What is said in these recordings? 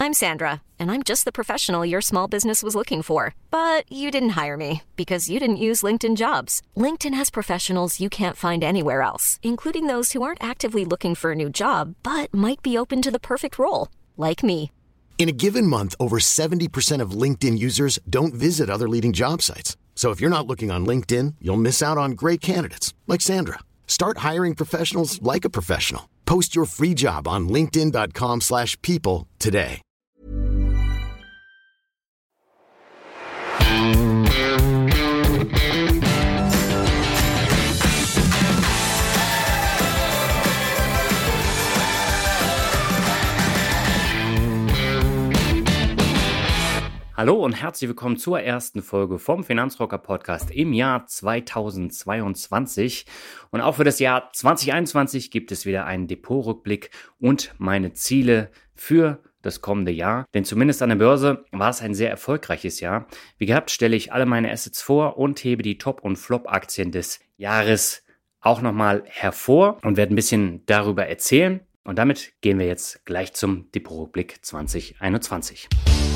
I'm Sandra, and I'm just the professional your small business was looking for. But you didn't hire me because you didn't use LinkedIn Jobs. LinkedIn has professionals you can't find anywhere else, including those who aren't actively looking for a new job, but might be open to the perfect role, like me. In a given month, over 70% of LinkedIn users don't visit other leading job sites. So if you're not looking on LinkedIn, you'll miss out on great candidates like Sandra. Start hiring professionals like a professional. Post your free job on linkedin.com/people today. Hallo und herzlich willkommen zur ersten Folge vom Finanzrocker Podcast im Jahr 2022. Und auch für das Jahr 2021 gibt es wieder einen Depotrückblick und meine Ziele für das kommende Jahr. Denn zumindest an der Börse war es ein sehr erfolgreiches Jahr. Wie gehabt stelle ich alle meine Assets vor und hebe die Top- und Flop-Aktien des Jahres auch nochmal hervor und werde ein bisschen darüber erzählen. Und damit gehen wir jetzt gleich zum Depotrückblick 2021.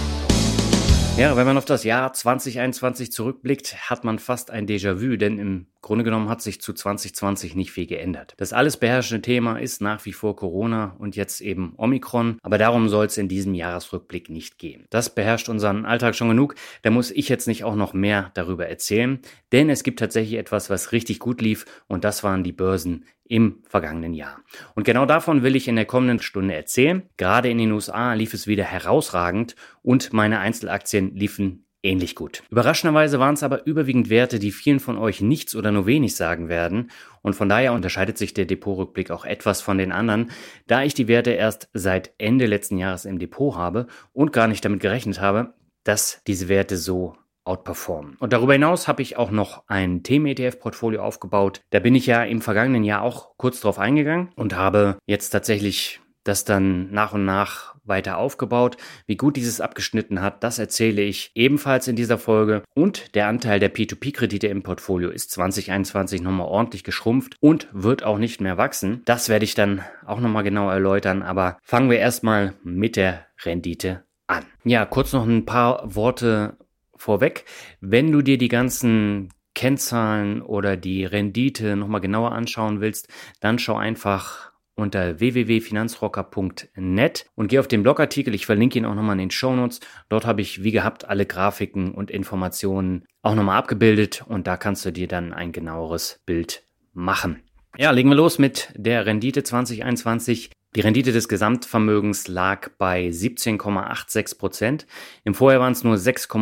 Ja, wenn man auf das Jahr 2021 zurückblickt, hat man fast ein Déjà-vu, denn im Grunde genommen hat sich zu 2020 nicht viel geändert. Das alles beherrschende Thema ist nach wie vor Corona und jetzt eben Omikron, aber darum soll es in diesem Jahresrückblick nicht gehen. Das beherrscht unseren Alltag schon genug, da muss ich jetzt nicht auch noch mehr darüber erzählen, denn es gibt tatsächlich etwas, was richtig gut lief und das waren die Börsen im vergangenen Jahr. Und genau davon will ich in der kommenden Stunde erzählen. Gerade in den USA lief es wieder herausragend und meine Einzelaktien liefen ähnlich gut. Überraschenderweise waren es aber überwiegend Werte, die vielen von euch nichts oder nur wenig sagen werden. Und von daher unterscheidet sich der Depotrückblick auch etwas von den anderen, da ich die Werte erst seit Ende letzten Jahres im Depot habe und gar nicht damit gerechnet habe, dass diese Werte so outperformen. Und darüber hinaus habe ich auch noch ein Themen-ETF-Portfolio aufgebaut. Da bin ich ja im vergangenen Jahr auch kurz drauf eingegangen und habe jetzt tatsächlich das dann nach und nach weiter aufgebaut. Wie gut dieses abgeschnitten hat, das erzähle ich ebenfalls in dieser Folge. Und der Anteil der P2P-Kredite im Portfolio ist 2021 nochmal ordentlich geschrumpft und wird auch nicht mehr wachsen. Das werde ich dann auch nochmal genau erläutern. Aber fangen wir erstmal mit der Rendite an. Ja, kurz noch ein paar Worte vorweg. Wenn du dir die ganzen Kennzahlen oder die Rendite nochmal genauer anschauen willst, dann schau einfach unter www.finanzrocker.net und geh auf den Blogartikel. Ich verlinke ihn auch nochmal in den Shownotes. Dort habe ich wie gehabt alle Grafiken und Informationen auch nochmal abgebildet und da kannst du dir dann ein genaueres Bild machen. Ja, legen wir los mit der Rendite 2021. Die Rendite des Gesamtvermögens lag bei 17,86%. Im Vorjahr waren es nur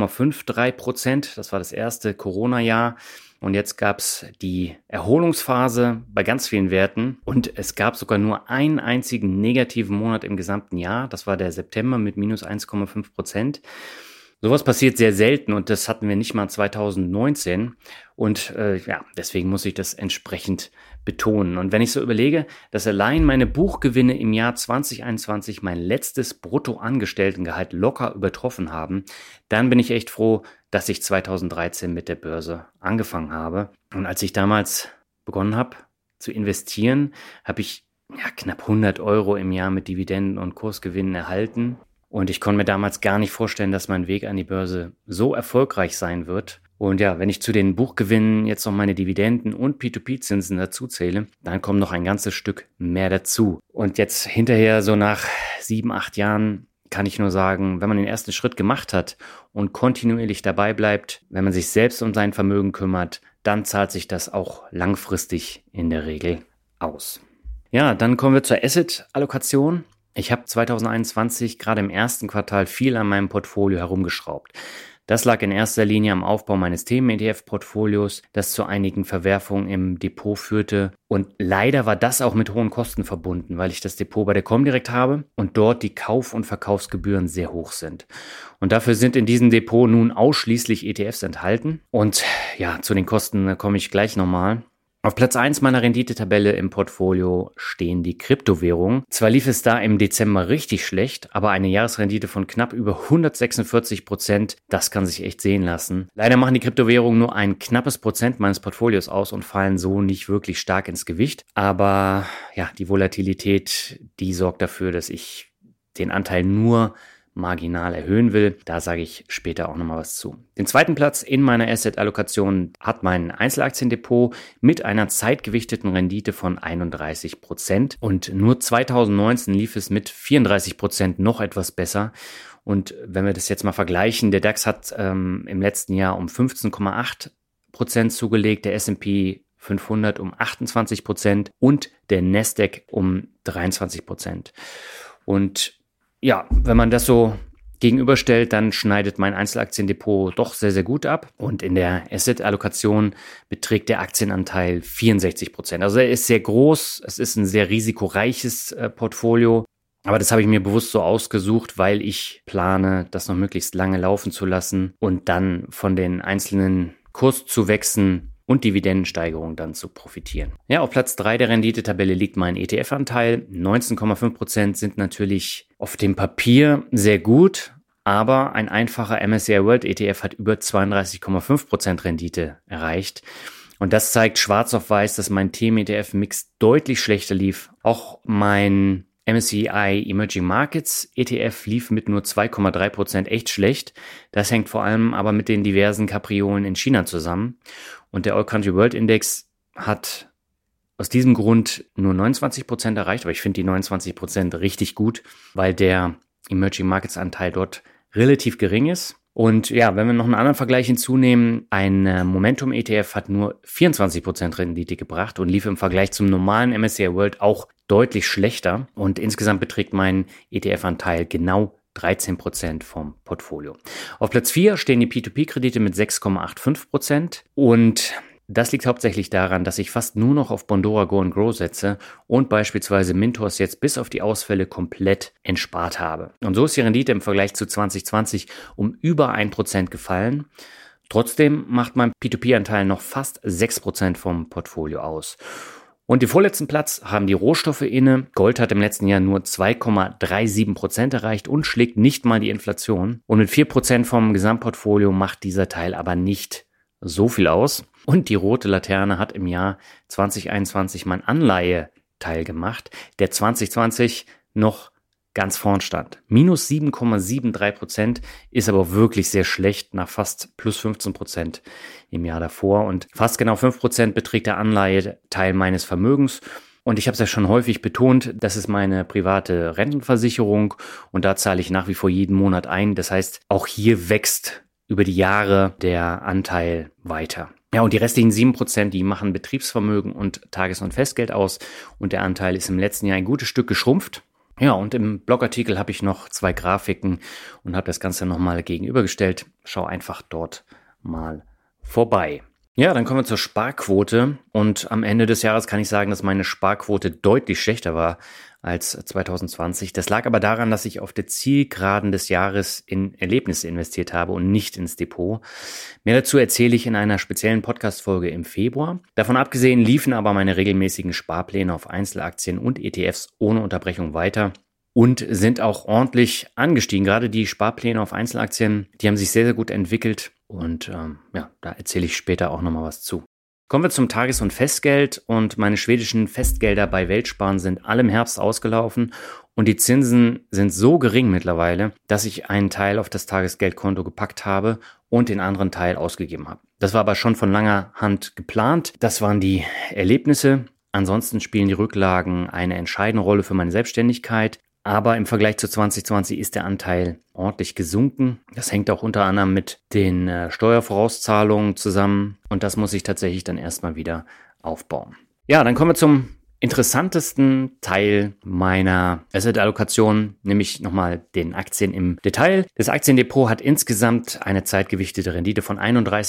6,53%. Das war das erste Corona-Jahr. Und jetzt gab es die Erholungsphase bei ganz vielen Werten. Und es gab sogar nur einen einzigen negativen Monat im gesamten Jahr. Das war der September mit minus 1,5%. Sowas passiert sehr selten und das hatten wir nicht mal 2019 und deswegen muss ich das entsprechend betonen. Und wenn ich so überlege, dass allein meine Buchgewinne im Jahr 2021 mein letztes Bruttoangestelltengehalt locker übertroffen haben, dann bin ich echt froh, dass ich 2013 mit der Börse angefangen habe. Und als ich damals begonnen habe zu investieren, habe ich knapp 100 € im Jahr mit Dividenden und Kursgewinnen erhalten. Und ich konnte mir damals gar nicht vorstellen, dass mein Weg an die Börse so erfolgreich sein wird. Und ja, wenn ich zu den Buchgewinnen jetzt noch meine Dividenden und P2P-Zinsen dazu zähle, dann kommt noch ein ganzes Stück mehr dazu. Und jetzt hinterher, so nach 7, 8 Jahren, kann ich nur sagen, wenn man den ersten Schritt gemacht hat und kontinuierlich dabei bleibt, wenn man sich selbst um sein Vermögen kümmert, dann zahlt sich das auch langfristig in der Regel aus. Ja, dann kommen wir zur Asset-Allokation. Ich habe 2021 gerade im ersten Quartal viel an meinem Portfolio herumgeschraubt. Das lag in erster Linie am Aufbau meines Themen-ETF-Portfolios, das zu einigen Verwerfungen im Depot führte. Und leider war das auch mit hohen Kosten verbunden, weil ich das Depot bei der Comdirect habe und dort die Kauf- und Verkaufsgebühren sehr hoch sind. Und dafür sind in diesem Depot nun ausschließlich ETFs enthalten. Und ja, zu den Kosten komme ich gleich nochmal. Auf Platz 1 meiner Renditetabelle im Portfolio stehen die Kryptowährungen. Zwar lief es da im Dezember richtig schlecht, aber eine Jahresrendite von knapp über 146%, das kann sich echt sehen lassen. Leider machen die Kryptowährungen nur ein knappes Prozent meines Portfolios aus und fallen so nicht wirklich stark ins Gewicht. Aber ja, die Volatilität, die sorgt dafür, dass ich den Anteil nur marginal erhöhen will. Da sage ich später auch nochmal was zu. Den zweiten Platz in meiner Asset-Allokation hat mein Einzelaktiendepot mit einer zeitgewichteten Rendite von 31%. Und nur 2019 lief es mit 34% noch etwas besser. Und wenn wir das jetzt mal vergleichen, der DAX hat im letzten Jahr um 15,8% zugelegt, der S&P 500 um 28% und der Nasdaq um 23%. Und ja, wenn man das so gegenüberstellt, dann schneidet mein Einzelaktiendepot doch sehr, sehr gut ab. Und in der Asset-Allokation beträgt der Aktienanteil 64%. Also er ist sehr groß, es ist ein sehr risikoreiches Portfolio. Aber das habe ich mir bewusst so ausgesucht, weil ich plane, das noch möglichst lange laufen zu lassen und dann von den einzelnen Kurszuwächsen und Dividendensteigerung dann zu profitieren. Ja, auf Platz 3 der Renditetabelle liegt mein ETF-Anteil. 19,5% sind natürlich auf dem Papier sehr gut, aber ein einfacher MSCI World ETF hat über 32,5% Rendite erreicht. Und das zeigt schwarz auf weiß, dass mein Themen-ETF-Mix deutlich schlechter lief. Auch mein MSCI Emerging Markets ETF lief mit nur 2,3% echt schlecht. Das hängt vor allem aber mit den diversen Kapriolen in China zusammen. Und der All Country World Index hat aus diesem Grund nur 29% erreicht. Aber ich finde die 29% richtig gut, weil der Emerging Markets Anteil dort relativ gering ist. Und ja, wenn wir noch einen anderen Vergleich hinzunehmen, ein Momentum ETF hat nur 24% Rendite gebracht und lief im Vergleich zum normalen MSCI World auch deutlich schlechter. Und insgesamt beträgt mein ETF-Anteil genau 13% vom Portfolio. Auf Platz 4 stehen die P2P-Kredite mit 6,85%. Und das liegt hauptsächlich daran, dass ich fast nur noch auf Bondora Go and Grow setze und beispielsweise Mintos jetzt bis auf die Ausfälle komplett entspart habe. Und so ist die Rendite im Vergleich zu 2020 um über 1% gefallen. Trotzdem macht mein P2P-Anteil noch fast 6% vom Portfolio aus. Und den vorletzten Platz haben die Rohstoffe inne. Gold hat im letzten Jahr nur 2,37% erreicht und schlägt nicht mal die Inflation. Und mit 4% vom Gesamtportfolio macht dieser Teil aber nicht so viel aus. Und die rote Laterne hat im Jahr 2021 mein Anleiheteil gemacht, der 2020 noch ganz vorn stand. Minus 7,73% ist aber wirklich sehr schlecht nach fast plus 15% im Jahr davor. Und fast genau 5% beträgt der Anleiheteil meines Vermögens. Und ich habe es ja schon häufig betont, das ist meine private Rentenversicherung und da zahle ich nach wie vor jeden Monat ein. Das heißt, auch hier wächst über die Jahre der Anteil weiter. Ja, und die restlichen 7%, die machen Betriebsvermögen und Tages- und Festgeld aus. Und der Anteil ist im letzten Jahr ein gutes Stück geschrumpft. Ja, und im Blogartikel habe ich noch 2 Grafiken und habe das Ganze nochmal gegenübergestellt. Schau einfach dort mal vorbei. Ja, dann kommen wir zur Sparquote. Und am Ende des Jahres kann ich sagen, dass meine Sparquote deutlich schlechter war als 2020. Das lag aber daran, dass ich auf der Zielgeraden des Jahres in Erlebnisse investiert habe und nicht ins Depot. Mehr dazu erzähle ich in einer speziellen Podcast-Folge im Februar. Davon abgesehen liefen aber meine regelmäßigen Sparpläne auf Einzelaktien und ETFs ohne Unterbrechung weiter und sind auch ordentlich angestiegen. Gerade die Sparpläne auf Einzelaktien, die haben sich sehr, sehr gut entwickelt und da erzähle ich später auch nochmal was zu. Kommen wir zum Tages- und Festgeld und meine schwedischen Festgelder bei Weltsparen sind alle im Herbst ausgelaufen und die Zinsen sind so gering mittlerweile, dass ich einen Teil auf das Tagesgeldkonto gepackt habe und den anderen Teil ausgegeben habe. Das war aber schon von langer Hand geplant. Das waren die Erlebnisse. Ansonsten spielen die Rücklagen eine entscheidende Rolle für meine Selbstständigkeit. Aber im Vergleich zu 2020 ist der Anteil ordentlich gesunken. Das hängt auch unter anderem mit den Steuervorauszahlungen zusammen. Und das muss ich tatsächlich dann erstmal wieder aufbauen. Ja, dann kommen wir zum interessantesten Teil meiner Asset-Allokation, nämlich nochmal den Aktien im Detail. Das Aktiendepot hat insgesamt eine zeitgewichtete Rendite von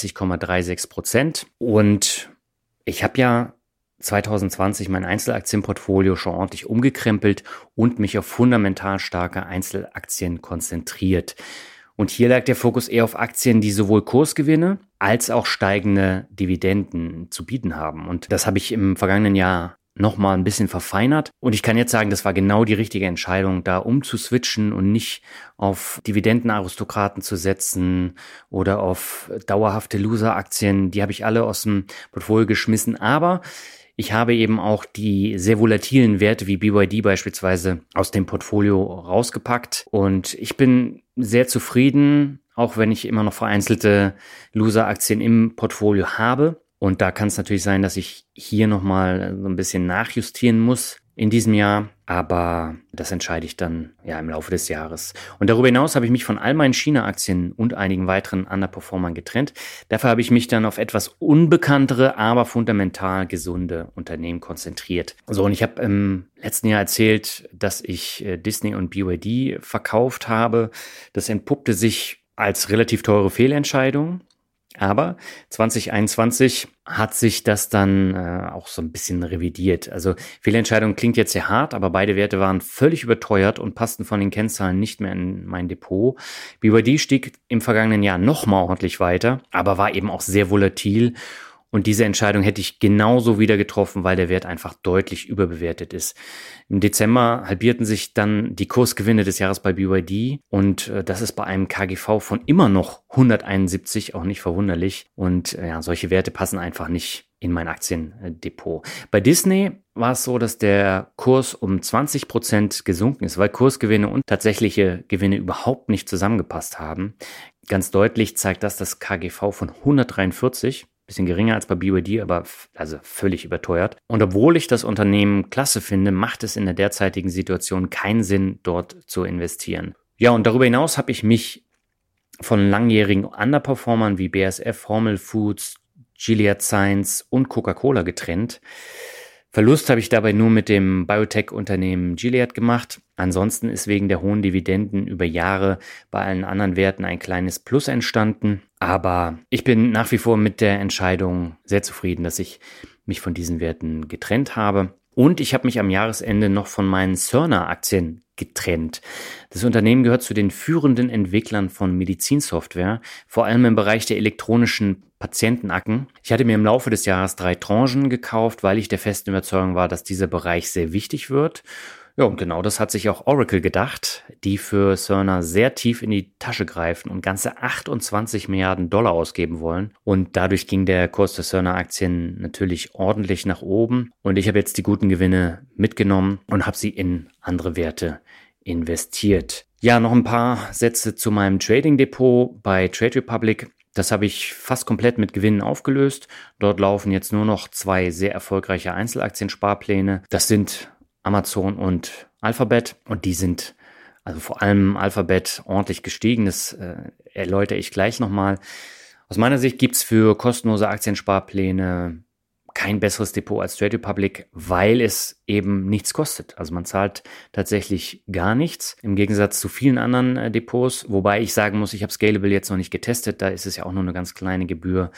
31,36%. Und ich habe ja 2020 mein Einzelaktienportfolio schon ordentlich umgekrempelt und mich auf fundamental starke Einzelaktien konzentriert. Und hier lag der Fokus eher auf Aktien, die sowohl Kursgewinne als auch steigende Dividenden zu bieten haben. Und das habe ich im vergangenen Jahr nochmal ein bisschen verfeinert. Und ich kann jetzt sagen, das war genau die richtige Entscheidung, da umzuswitchen und nicht auf Dividendenaristokraten zu setzen oder auf dauerhafte Loser-Aktien. Die habe ich alle aus dem Portfolio geschmissen. Aber ich habe eben auch die sehr volatilen Werte wie BYD beispielsweise aus dem Portfolio rausgepackt und ich bin sehr zufrieden, auch wenn ich immer noch vereinzelte Loser-Aktien im Portfolio habe. Und da kann es natürlich sein, dass ich hier nochmal so ein bisschen nachjustieren muss in diesem Jahr. Aber das entscheide ich dann ja im Laufe des Jahres. Und darüber hinaus habe ich mich von all meinen China-Aktien und einigen weiteren Underperformern getrennt. Dafür habe ich mich dann auf etwas unbekanntere, aber fundamental gesunde Unternehmen konzentriert. So, und ich habe im letzten Jahr erzählt, dass ich Disney und BYD verkauft habe. Das entpuppte sich als relativ teure Fehlentscheidung. Aber 2021 hat sich das dann auch so ein bisschen revidiert. Also Fehlentscheidung klingt jetzt sehr hart, aber beide Werte waren völlig überteuert und passten von den Kennzahlen nicht mehr in mein Depot. BYD stieg im vergangenen Jahr nochmal ordentlich weiter, aber war eben auch sehr volatil. Und diese Entscheidung hätte ich genauso wieder getroffen, weil der Wert einfach deutlich überbewertet ist. Im Dezember halbierten sich dann die Kursgewinne des Jahres bei BYD und das ist bei einem KGV von immer noch 171 auch nicht verwunderlich. Und ja, solche Werte passen einfach nicht in mein Aktiendepot. Bei Disney war es so, dass der Kurs um 20% gesunken ist, weil Kursgewinne und tatsächliche Gewinne überhaupt nicht zusammengepasst haben. Ganz deutlich zeigt das KGV von 143. Bisschen geringer als bei BYD, aber also völlig überteuert. Und obwohl ich das Unternehmen klasse finde, macht es in der derzeitigen Situation keinen Sinn, dort zu investieren. Ja, und darüber hinaus habe ich mich von langjährigen Underperformern wie BASF, Hormel Foods, Gilead Sciences und Coca-Cola getrennt. Verlust habe ich dabei nur mit dem Biotech-Unternehmen Gilead gemacht. Ansonsten ist wegen der hohen Dividenden über Jahre bei allen anderen Werten ein kleines Plus entstanden. Aber ich bin nach wie vor mit der Entscheidung sehr zufrieden, dass ich mich von diesen Werten getrennt habe. Und ich habe mich am Jahresende noch von meinen Cerner-Aktien getrennt. Das Unternehmen gehört zu den führenden Entwicklern von Medizinsoftware, vor allem im Bereich der elektronischen Patientenakten. Ich hatte mir im Laufe des Jahres 3 Tranchen gekauft, weil ich der festen Überzeugung war, dass dieser Bereich sehr wichtig wird. Ja, und genau das hat sich auch Oracle gedacht, die für Cerner sehr tief in die Tasche greifen und ganze 28 Milliarden Dollar ausgeben wollen. Und dadurch ging der Kurs der Cerner-Aktien natürlich ordentlich nach oben. Und ich habe jetzt die guten Gewinne mitgenommen und habe sie in andere Werte investiert. Ja, noch ein paar Sätze zu meinem Trading-Depot bei Trade Republic. Das habe ich fast komplett mit Gewinnen aufgelöst. Dort laufen jetzt nur noch 2 sehr erfolgreiche Einzelaktiensparpläne. Das sind Amazon und Alphabet und die sind, also vor allem Alphabet, ordentlich gestiegen. Das erläutere ich gleich nochmal. Aus meiner Sicht gibt es für kostenlose Aktiensparpläne kein besseres Depot als Trade Republic, weil es eben nichts kostet. Also man zahlt tatsächlich gar nichts, im Gegensatz zu vielen anderen Depots, wobei ich sagen muss, ich habe Scalable jetzt noch nicht getestet, da ist es ja auch nur eine ganz kleine Gebühr.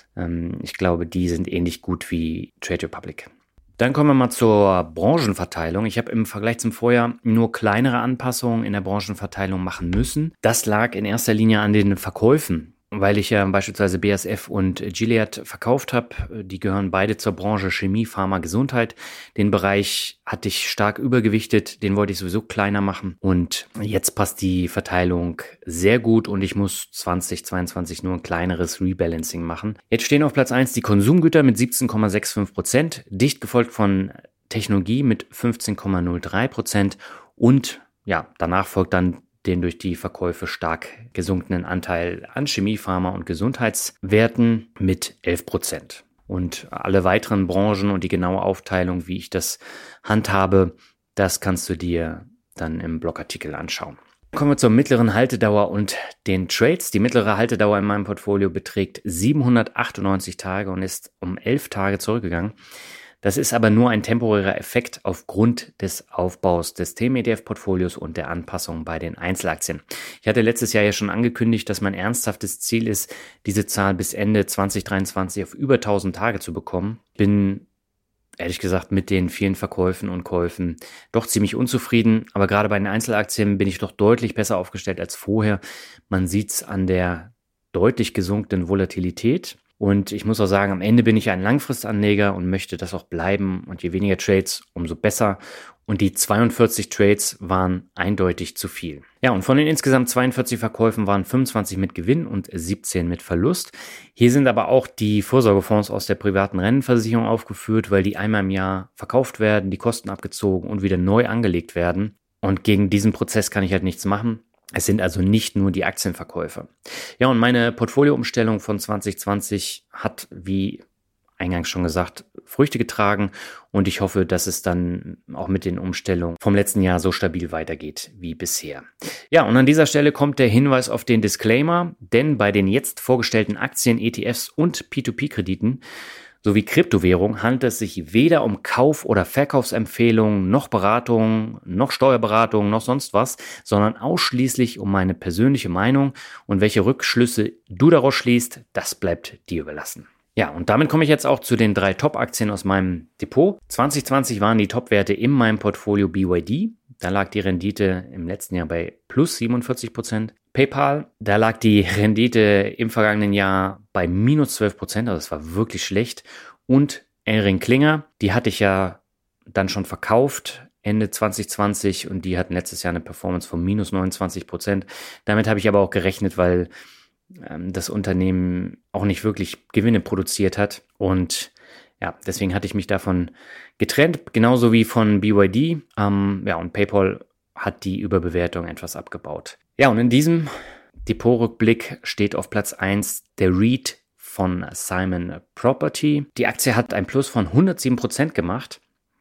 Ich glaube, die sind ähnlich gut wie Trade Republic. Dann kommen wir mal zur Branchenverteilung. Ich habe im Vergleich zum Vorjahr nur kleinere Anpassungen in der Branchenverteilung machen müssen. Das lag in erster Linie an den Verkäufen, weil ich ja beispielsweise BASF und Gilead verkauft habe. Die gehören beide zur Branche Chemie, Pharma, Gesundheit. Den Bereich hatte ich stark übergewichtet, den wollte ich sowieso kleiner machen. Und jetzt passt die Verteilung sehr gut und ich muss 2022 nur ein kleineres Rebalancing machen. Jetzt stehen auf Platz 1 die Konsumgüter mit 17,65%, dicht gefolgt von Technologie mit 15,03% und ja, danach folgt dann den durch die Verkäufe stark gesunkenen Anteil an Chemie, Pharma und Gesundheitswerten mit 11%. Und alle weiteren Branchen und die genaue Aufteilung, wie ich das handhabe, das kannst du dir dann im Blogartikel anschauen. Kommen wir zur mittleren Haltedauer und den Trades. Die mittlere Haltedauer in meinem Portfolio beträgt 798 Tage und ist um 11 Tage zurückgegangen. Das ist aber nur ein temporärer Effekt aufgrund des Aufbaus des Themen-ETF-Portfolios und der Anpassung bei den Einzelaktien. Ich hatte letztes Jahr ja schon angekündigt, dass mein ernsthaftes Ziel ist, diese Zahl bis Ende 2023 auf über 1000 Tage zu bekommen. Bin ehrlich gesagt mit den vielen Verkäufen und Käufen doch ziemlich unzufrieden, aber gerade bei den Einzelaktien bin ich doch deutlich besser aufgestellt als vorher. Man sieht es an der deutlich gesunkenen Volatilität. Und ich muss auch sagen, am Ende bin ich ein Langfristanleger und möchte das auch bleiben. Und je weniger Trades, umso besser. Und die 42 Trades waren eindeutig zu viel. Ja, und von den insgesamt 42 Verkäufen waren 25 mit Gewinn und 17 mit Verlust. Hier sind aber auch die Vorsorgefonds aus der privaten Rentenversicherung aufgeführt, weil die einmal im Jahr verkauft werden, die Kosten abgezogen und wieder neu angelegt werden. Und gegen diesen Prozess kann ich halt nichts machen. Es sind also nicht nur die Aktienverkäufe. Ja, und meine Portfolioumstellung von 2020 hat, wie eingangs schon gesagt, Früchte getragen und ich hoffe, dass es dann auch mit den Umstellungen vom letzten Jahr so stabil weitergeht wie bisher. Ja, und an dieser Stelle kommt der Hinweis auf den Disclaimer, denn bei den jetzt vorgestellten Aktien, ETFs und P2P-Krediten sowie Kryptowährung handelt es sich weder um Kauf- oder Verkaufsempfehlungen, noch Beratung, noch Steuerberatung, noch sonst was, sondern ausschließlich um meine persönliche Meinung und welche Rückschlüsse du daraus schließt, das bleibt dir überlassen. Ja, und damit komme ich jetzt auch zu den 3 Top-Aktien aus meinem Depot. 2020 waren die Top-Werte in meinem Portfolio BYD. Da lag die Rendite im letzten Jahr bei plus 47%. PayPal, da lag die Rendite im vergangenen Jahr bei minus 12%, also das war wirklich schlecht. Und ElringKlinger, die hatte ich ja dann schon verkauft Ende 2020 und die hatten letztes Jahr eine Performance von minus 29%. Damit habe ich aber auch gerechnet, weil das Unternehmen auch nicht wirklich Gewinne produziert hat und ja, deswegen hatte ich mich davon getrennt, genauso wie von BYD. Und PayPal hat die Überbewertung etwas abgebaut. Ja, und in diesem Depotrückblick steht auf Platz 1 der REIT von Simon Property. Die Aktie hat ein Plus von 107% gemacht.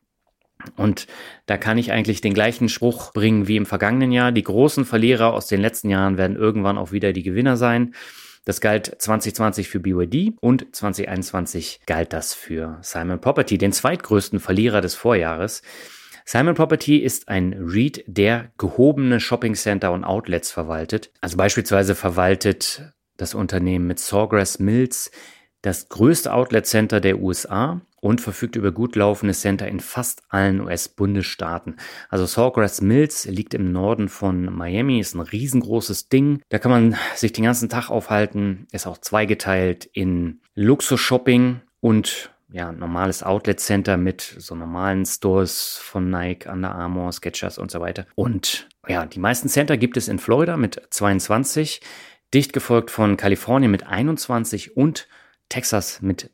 Und da kann ich eigentlich den gleichen Spruch bringen wie im vergangenen Jahr. Die großen Verlierer aus den letzten Jahren werden irgendwann auch wieder die Gewinner sein. Das galt 2020 für BYD und 2021 galt das für Simon Property, den zweitgrößten Verlierer des Vorjahres. Simon Property ist ein REIT, der gehobene Shoppingcenter und Outlets verwaltet. Also beispielsweise verwaltet das Unternehmen mit Sawgrass Mills das größte Outlet-Center der USA und verfügt über gut laufende Center in fast allen US-Bundesstaaten. Also Sawgrass Mills liegt im Norden von Miami, ist ein riesengroßes Ding. Da kann man sich den ganzen Tag aufhalten, ist auch zweigeteilt in Luxus-Shopping und normales Outlet-Center mit so normalen Stores von Nike, Under Armour, Skechers und so weiter. Und die meisten Center gibt es in Florida mit 22, dicht gefolgt von Kalifornien mit 21 und Texas mit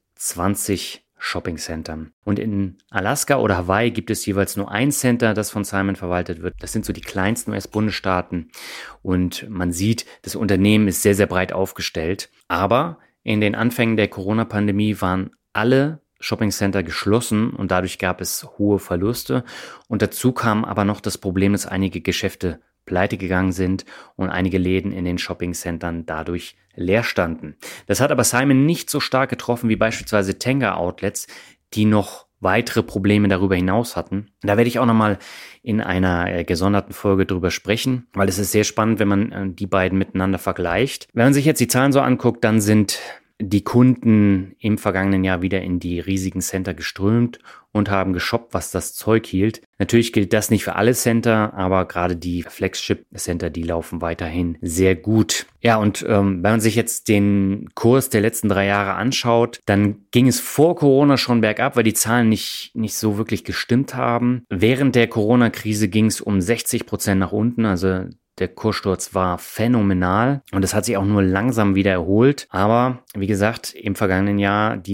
20 Shopping-Centern. Und in Alaska oder Hawaii gibt es jeweils nur ein Center, das von Simon verwaltet wird. Das sind so die kleinsten US-Bundesstaaten. Und man sieht, das Unternehmen ist sehr, sehr breit aufgestellt. Aber in den Anfängen der Corona-Pandemie waren alle Shopping-Center geschlossen und dadurch gab es hohe Verluste. Und dazu kam aber noch das Problem, dass einige Geschäfte pleite gegangen sind und einige Läden in den Shopping-Centern dadurch leer standen. Das hat aber Simon nicht so stark getroffen wie beispielsweise Tanger Outlets, die noch weitere Probleme darüber hinaus hatten. Da werde ich auch nochmal in einer gesonderten Folge drüber sprechen, weil es ist sehr spannend, wenn man die beiden miteinander vergleicht. Wenn man sich jetzt die Zahlen so anguckt, dann sind die Kunden im vergangenen Jahr wieder in die riesigen Center geströmt und haben geshoppt, was das Zeug hielt. Natürlich gilt das nicht für alle Center, aber gerade die Flagship-Center, die laufen weiterhin sehr gut. Ja, und wenn man sich jetzt den Kurs der letzten 3 Jahre anschaut, dann ging es vor Corona schon bergab, weil die Zahlen nicht so wirklich gestimmt haben. Während der Corona-Krise ging es um 60% nach unten, also der Kurssturz war phänomenal und es hat sich auch nur langsam wieder erholt. Aber wie gesagt, im vergangenen Jahr die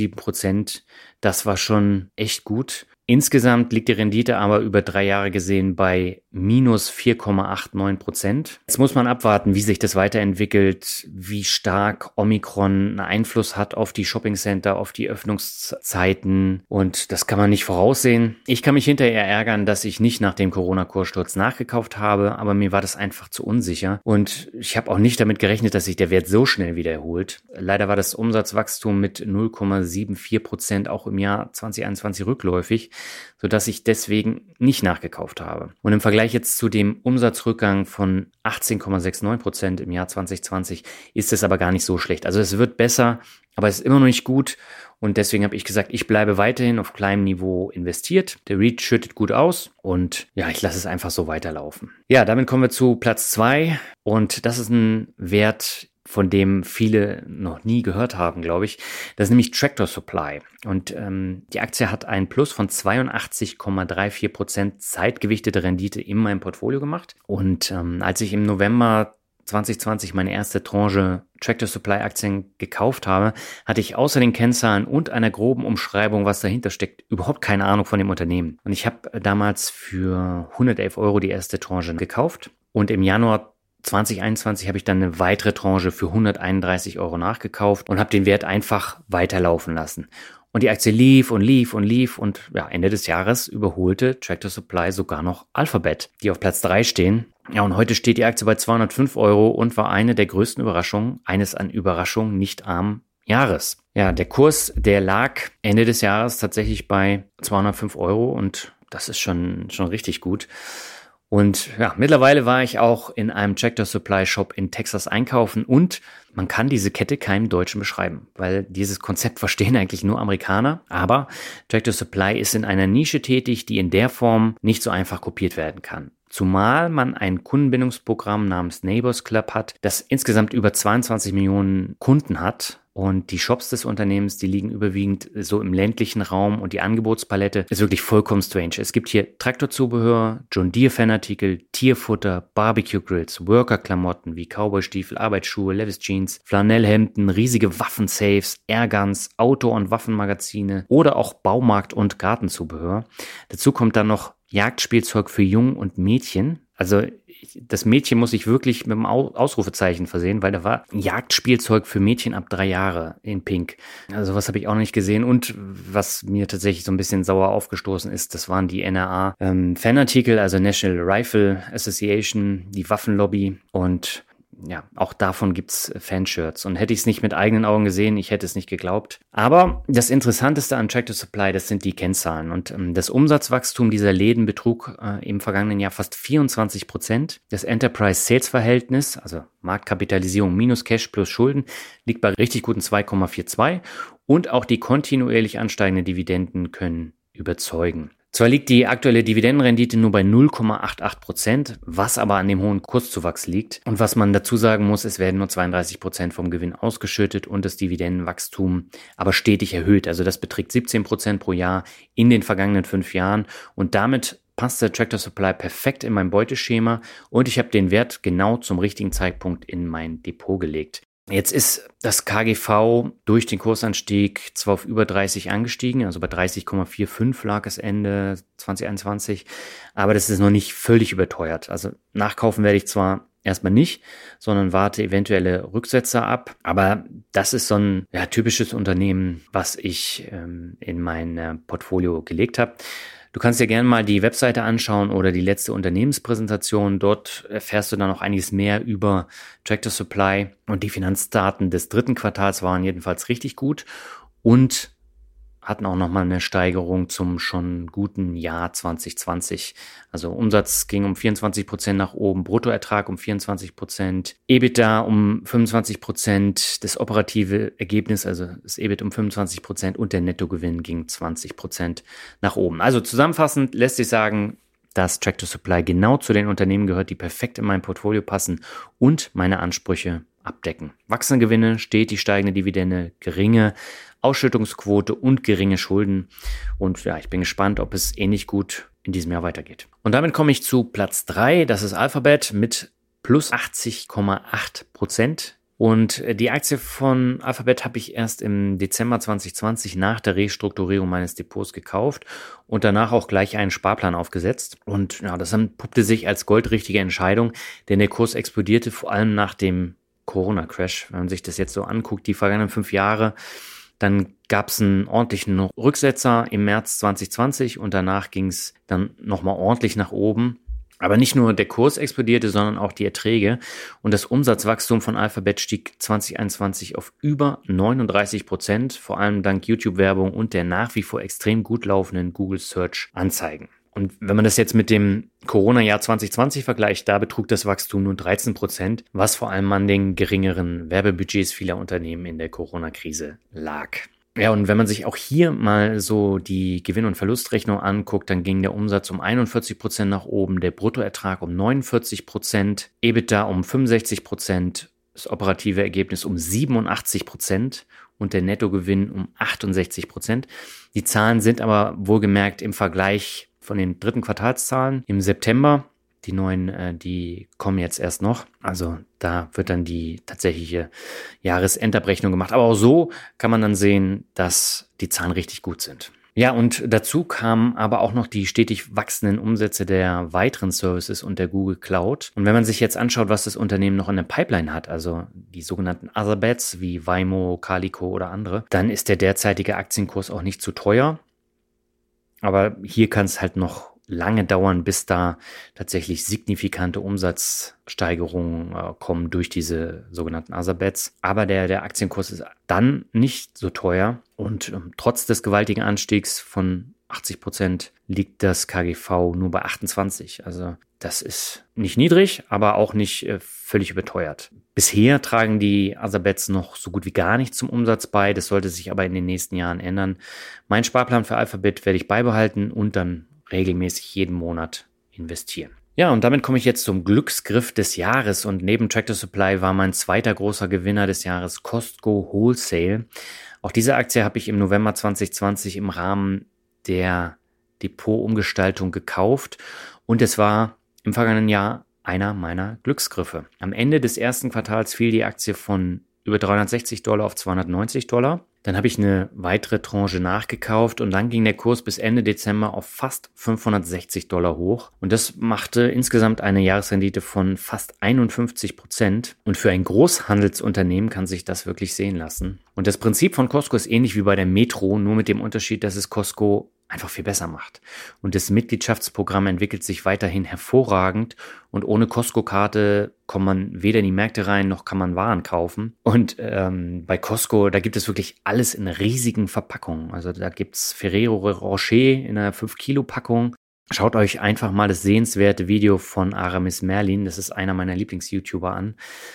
107%, das war schon echt gut. Insgesamt liegt die Rendite aber über 3 Jahre gesehen bei minus 4,89%. Jetzt muss man abwarten, wie sich das weiterentwickelt, wie stark Omikron einen Einfluss hat auf die Shoppingcenter, auf die Öffnungszeiten und das kann man nicht voraussehen. Ich kann mich hinterher ärgern, dass ich nicht nach dem Corona-Kurssturz nachgekauft habe, aber mir war das einfach zu unsicher und ich habe auch nicht damit gerechnet, dass sich der Wert so schnell wieder erholt. Leider war das Umsatzwachstum mit 0,74% auch im Jahr 2021 rückläufig, sodass ich deswegen nicht nachgekauft habe. Und im Vergleich jetzt zu dem Umsatzrückgang von 18,69% im Jahr 2020 ist es aber gar nicht so schlecht. Also es wird besser, aber es ist immer noch nicht gut und deswegen habe ich gesagt, ich bleibe weiterhin auf kleinem Niveau investiert. Der REIT schüttet gut aus und ich lasse es einfach so weiterlaufen. Ja, damit kommen wir zu Platz 2 und das ist ein Wert, von dem viele noch nie gehört haben, glaube ich. Das ist nämlich Tractor Supply. Und die Aktie hat einen Plus von 82,34% zeitgewichtete Rendite in meinem Portfolio gemacht. Und als ich im November 2020 meine erste Tranche Tractor Supply Aktien gekauft habe, hatte ich außer den Kennzahlen und einer groben Umschreibung, was dahinter steckt, überhaupt keine Ahnung von dem Unternehmen. Und ich habe damals für 111 € die erste Tranche gekauft und im Januar 2021 habe ich dann eine weitere Tranche für 131 € nachgekauft und habe den Wert einfach weiterlaufen lassen. Und die Aktie lief und ja, Ende des Jahres überholte Tractor Supply sogar noch Alphabet, die auf Platz 3 stehen. Ja, und heute steht die Aktie bei 205 € und war eine der größten Überraschungen eines an Überraschungen nicht armen Jahres. Ja, der Kurs, der lag Ende des Jahres tatsächlich bei 205 € und das ist schon richtig gut. Und ja, mittlerweile war ich auch in einem Tractor Supply Shop in Texas einkaufen und man kann diese Kette keinem Deutschen beschreiben, weil dieses Konzept verstehen eigentlich nur Amerikaner. Aber Tractor Supply ist in einer Nische tätig, die in der Form nicht so einfach kopiert werden kann. Zumal man ein Kundenbindungsprogramm namens Neighbors Club hat, das insgesamt über 22 Millionen Kunden hat. Und die Shops des Unternehmens, die liegen überwiegend so im ländlichen Raum und die Angebotspalette ist wirklich vollkommen strange. Es gibt hier Traktorzubehör, John Deere Fanartikel, Tierfutter, Barbecue-Grills, Worker-Klamotten wie Cowboy-Stiefel, Arbeitsschuhe, Levi's Jeans, Flanellhemden, riesige Waffensafes, Airguns, Auto- und Waffenmagazine oder auch Baumarkt- und Gartenzubehör. Dazu kommt dann noch Jagdspielzeug für Jungen und Mädchen. Also das Mädchen muss ich wirklich mit einem Ausrufezeichen versehen, weil da war Jagdspielzeug für Mädchen ab 3 Jahre in Pink. Also was habe ich auch noch nicht gesehen. Und was mir tatsächlich so ein bisschen sauer aufgestoßen ist, das waren die NRA Fanartikel, also National Rifle Association, die Waffenlobby und ja, auch davon gibt's Fanshirts. Und hätte ich es nicht mit eigenen Augen gesehen, ich hätte es nicht geglaubt. Aber das Interessanteste an Tractor Supply, das sind die Kennzahlen. Und das Umsatzwachstum dieser Läden betrug im vergangenen Jahr fast 24%. Das Enterprise-Sales-Verhältnis, also Marktkapitalisierung minus Cash plus Schulden, liegt bei richtig guten 2,42. Und auch die kontinuierlich ansteigenden Dividenden können überzeugen. Zwar liegt die aktuelle Dividendenrendite nur bei 0,88%, was aber an dem hohen Kurszuwachs liegt. Und was man dazu sagen muss, es werden nur 32% vom Gewinn ausgeschüttet und das Dividendenwachstum aber stetig erhöht. Also das beträgt 17% pro Jahr in den vergangenen 5 Jahren. Und damit passt der Tractor Supply perfekt in mein Beuteschema und ich habe den Wert genau zum richtigen Zeitpunkt in mein Depot gelegt. Jetzt ist das KGV durch den Kursanstieg zwar auf über 30 angestiegen, also bei 30,45 lag es Ende 2021, aber das ist noch nicht völlig überteuert. Also nachkaufen werde ich zwar erstmal nicht, sondern warte eventuelle Rücksetzer ab, aber das ist so ein typisches Unternehmen, was ich in mein Portfolio gelegt habe. Du kannst dir gerne mal die Webseite anschauen oder die letzte Unternehmenspräsentation. Dort erfährst du dann noch einiges mehr über Tractor Supply. Und die Finanzdaten des 3. Quartals waren jedenfalls richtig gut und hatten auch nochmal eine Steigerung zum schon guten Jahr 2020. Also Umsatz ging um 24% nach oben, Bruttoertrag um 24%, EBITDA um 25%, das operative Ergebnis, also das EBIT um 25% und der Nettogewinn ging 20% nach oben. Also zusammenfassend lässt sich sagen, dass Tractor Supply genau zu den Unternehmen gehört, die perfekt in mein Portfolio passen und meine Ansprüche abdecken. Wachsende Gewinne, stetig steigende Dividende, geringe Ausschüttungsquote und geringe Schulden. Und ja, ich bin gespannt, ob es ähnlich gut in diesem Jahr weitergeht. Und damit komme ich zu Platz 3. Das ist Alphabet mit plus 80,8%. Und die Aktie von Alphabet habe ich erst im Dezember 2020 nach der Restrukturierung meines Depots gekauft und danach auch gleich einen Sparplan aufgesetzt. Und ja, das puppte sich als goldrichtige Entscheidung, denn der Kurs explodierte vor allem nach dem Corona-Crash. Wenn man sich das jetzt so anguckt, die vergangenen 5 Jahre, dann gab es einen ordentlichen Rücksetzer im März 2020 und danach ging es dann nochmal ordentlich nach oben. Aber nicht nur der Kurs explodierte, sondern auch die Erträge. Und das Umsatzwachstum von Alphabet stieg 2021 auf über 39%, vor allem dank YouTube-Werbung und der nach wie vor extrem gut laufenden Google Search-Anzeigen. Und wenn man das jetzt mit dem Corona-Jahr 2020 vergleicht, da betrug das Wachstum nur 13%, was vor allem an den geringeren Werbebudgets vieler Unternehmen in der Corona-Krise lag. Ja, und wenn man sich auch hier mal so die Gewinn- und Verlustrechnung anguckt, dann ging der Umsatz um 41% nach oben, der Bruttoertrag um 49%, EBITDA um 65%, das operative Ergebnis um 87% und der Nettogewinn um 68%. Die Zahlen sind aber wohlgemerkt im Vergleich von den dritten Quartalszahlen im September. Die neuen, die kommen jetzt erst noch. Also da wird dann die tatsächliche Jahresendabrechnung gemacht. Aber auch so kann man dann sehen, dass die Zahlen richtig gut sind. Ja, und dazu kamen aber auch noch die stetig wachsenden Umsätze der weiteren Services und der Google Cloud. Und wenn man sich jetzt anschaut, was das Unternehmen noch in der Pipeline hat, also die sogenannten Other Bets wie Waymo, Calico oder andere, dann ist der derzeitige Aktienkurs auch nicht zu teuer. Aber hier kann es halt noch lange dauern, bis da tatsächlich signifikante Umsatzsteigerungen kommen durch diese sogenannten Other Bets. Aber der Aktienkurs ist dann nicht so teuer und trotz des gewaltigen Anstiegs von 80% liegt das KGV nur bei 28. Also das ist nicht niedrig, aber auch nicht völlig überteuert. Bisher tragen die Other Bets noch so gut wie gar nicht zum Umsatz bei. Das sollte sich aber in den nächsten Jahren ändern. Mein Sparplan für Alphabet werde ich beibehalten und dann regelmäßig jeden Monat investieren. Ja, und damit komme ich jetzt zum Glücksgriff des Jahres und neben Tractor Supply war mein zweiter großer Gewinner des Jahres Costco Wholesale. Auch diese Aktie habe ich im November 2020 im Rahmen der Depotumgestaltung gekauft und es war im vergangenen Jahr einer meiner Glücksgriffe. Am Ende des ersten Quartals fiel die Aktie von über $360 auf $290. Dann habe ich eine weitere Tranche nachgekauft und dann ging der Kurs bis Ende Dezember auf fast $560 hoch. Und das machte insgesamt eine Jahresrendite von fast 51%. Und für ein Großhandelsunternehmen kann sich das wirklich sehen lassen. Und das Prinzip von Costco ist ähnlich wie bei der Metro, nur mit dem Unterschied, dass es Costco einfach viel besser macht. Und das Mitgliedschaftsprogramm entwickelt sich weiterhin hervorragend und ohne Costco-Karte kommt man weder in die Märkte rein, noch kann man Waren kaufen. Und bei Costco, da gibt es wirklich alles in riesigen Verpackungen. Also da gibt's Ferrero Rocher in einer 5-Kilo-Packung. Schaut euch einfach mal das sehenswerte Video von Aramis Merlin, das ist einer meiner Lieblings-YouTuber, an.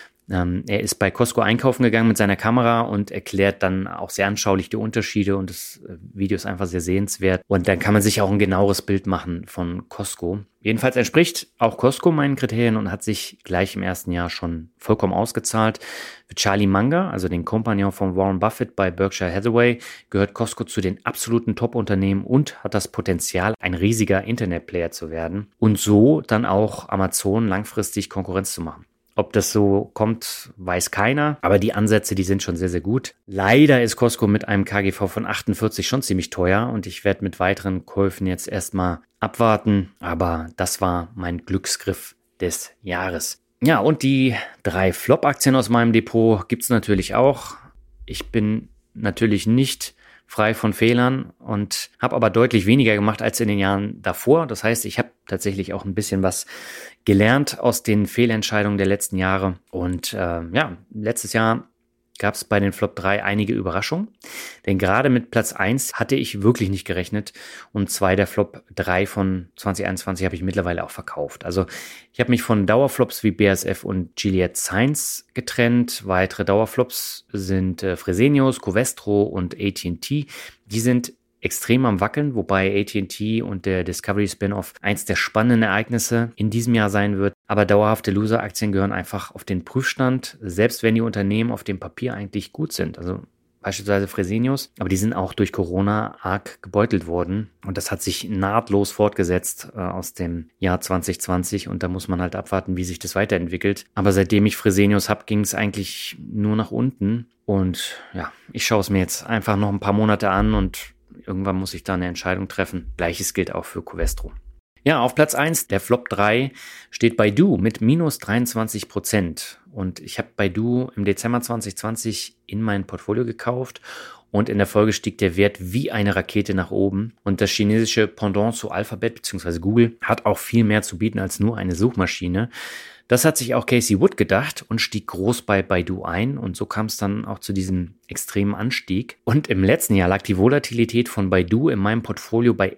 Er ist bei Costco einkaufen gegangen mit seiner Kamera und erklärt dann auch sehr anschaulich die Unterschiede und das Video ist einfach sehr sehenswert und dann kann man sich auch ein genaueres Bild machen von Costco. Jedenfalls entspricht auch Costco meinen Kriterien und hat sich gleich im ersten Jahr schon vollkommen ausgezahlt. Für Charlie Munger, also den Kompagnon von Warren Buffett bei Berkshire Hathaway, gehört Costco zu den absoluten Top-Unternehmen und hat das Potenzial, ein riesiger Internetplayer zu werden und so dann auch Amazon langfristig Konkurrenz zu machen. Ob das so kommt, weiß keiner, aber die Ansätze, die sind schon sehr, sehr gut. Leider ist Costco mit einem KGV von 48 schon ziemlich teuer und ich werde mit weiteren Käufen jetzt erstmal abwarten, aber das war mein Glücksgriff des Jahres. Ja, und die 3 Flop-Aktien aus meinem Depot gibt's natürlich auch. Ich bin natürlich nicht frei von Fehlern und habe aber deutlich weniger gemacht als in den Jahren davor. Das heißt, ich habe tatsächlich auch ein bisschen was gelernt aus den Fehlentscheidungen der letzten Jahre. Und letztes Jahr gab es bei den Flop 3 einige Überraschungen. Denn gerade mit Platz 1 hatte ich wirklich nicht gerechnet. Und 2 der Flop 3 von 2021 habe ich mittlerweile auch verkauft. Also ich habe mich von Dauerflops wie BASF und Gilead Sciences getrennt. Weitere Dauerflops sind Fresenius, Covestro und AT&T. Die sind extrem am Wackeln, wobei AT&T und der Discovery Spin-off eins der spannenden Ereignisse in diesem Jahr sein wird. Aber dauerhafte Loser-Aktien gehören einfach auf den Prüfstand, selbst wenn die Unternehmen auf dem Papier eigentlich gut sind. Also beispielsweise Fresenius, aber die sind auch durch Corona arg gebeutelt worden. Und das hat sich nahtlos fortgesetzt aus dem Jahr 2020 und da muss man halt abwarten, wie sich das weiterentwickelt. Aber seitdem ich Fresenius habe, ging es eigentlich nur nach unten. Und ja, ich schaue es mir jetzt einfach noch ein paar Monate an und irgendwann muss ich da eine Entscheidung treffen. Gleiches gilt auch für Covestro. Ja, auf Platz 1 der Flop 3 steht Baidu mit minus 23%. Und ich habe Baidu im Dezember 2020 in mein Portfolio gekauft und in der Folge stieg der Wert wie eine Rakete nach oben. Und das chinesische Pendant zu Alphabet bzw. Google hat auch viel mehr zu bieten als nur eine Suchmaschine. Das hat sich auch Casey Wood gedacht und stieg groß bei Baidu ein und so kam es dann auch zu diesem extremen Anstieg. Und im letzten Jahr lag die Volatilität von Baidu in meinem Portfolio bei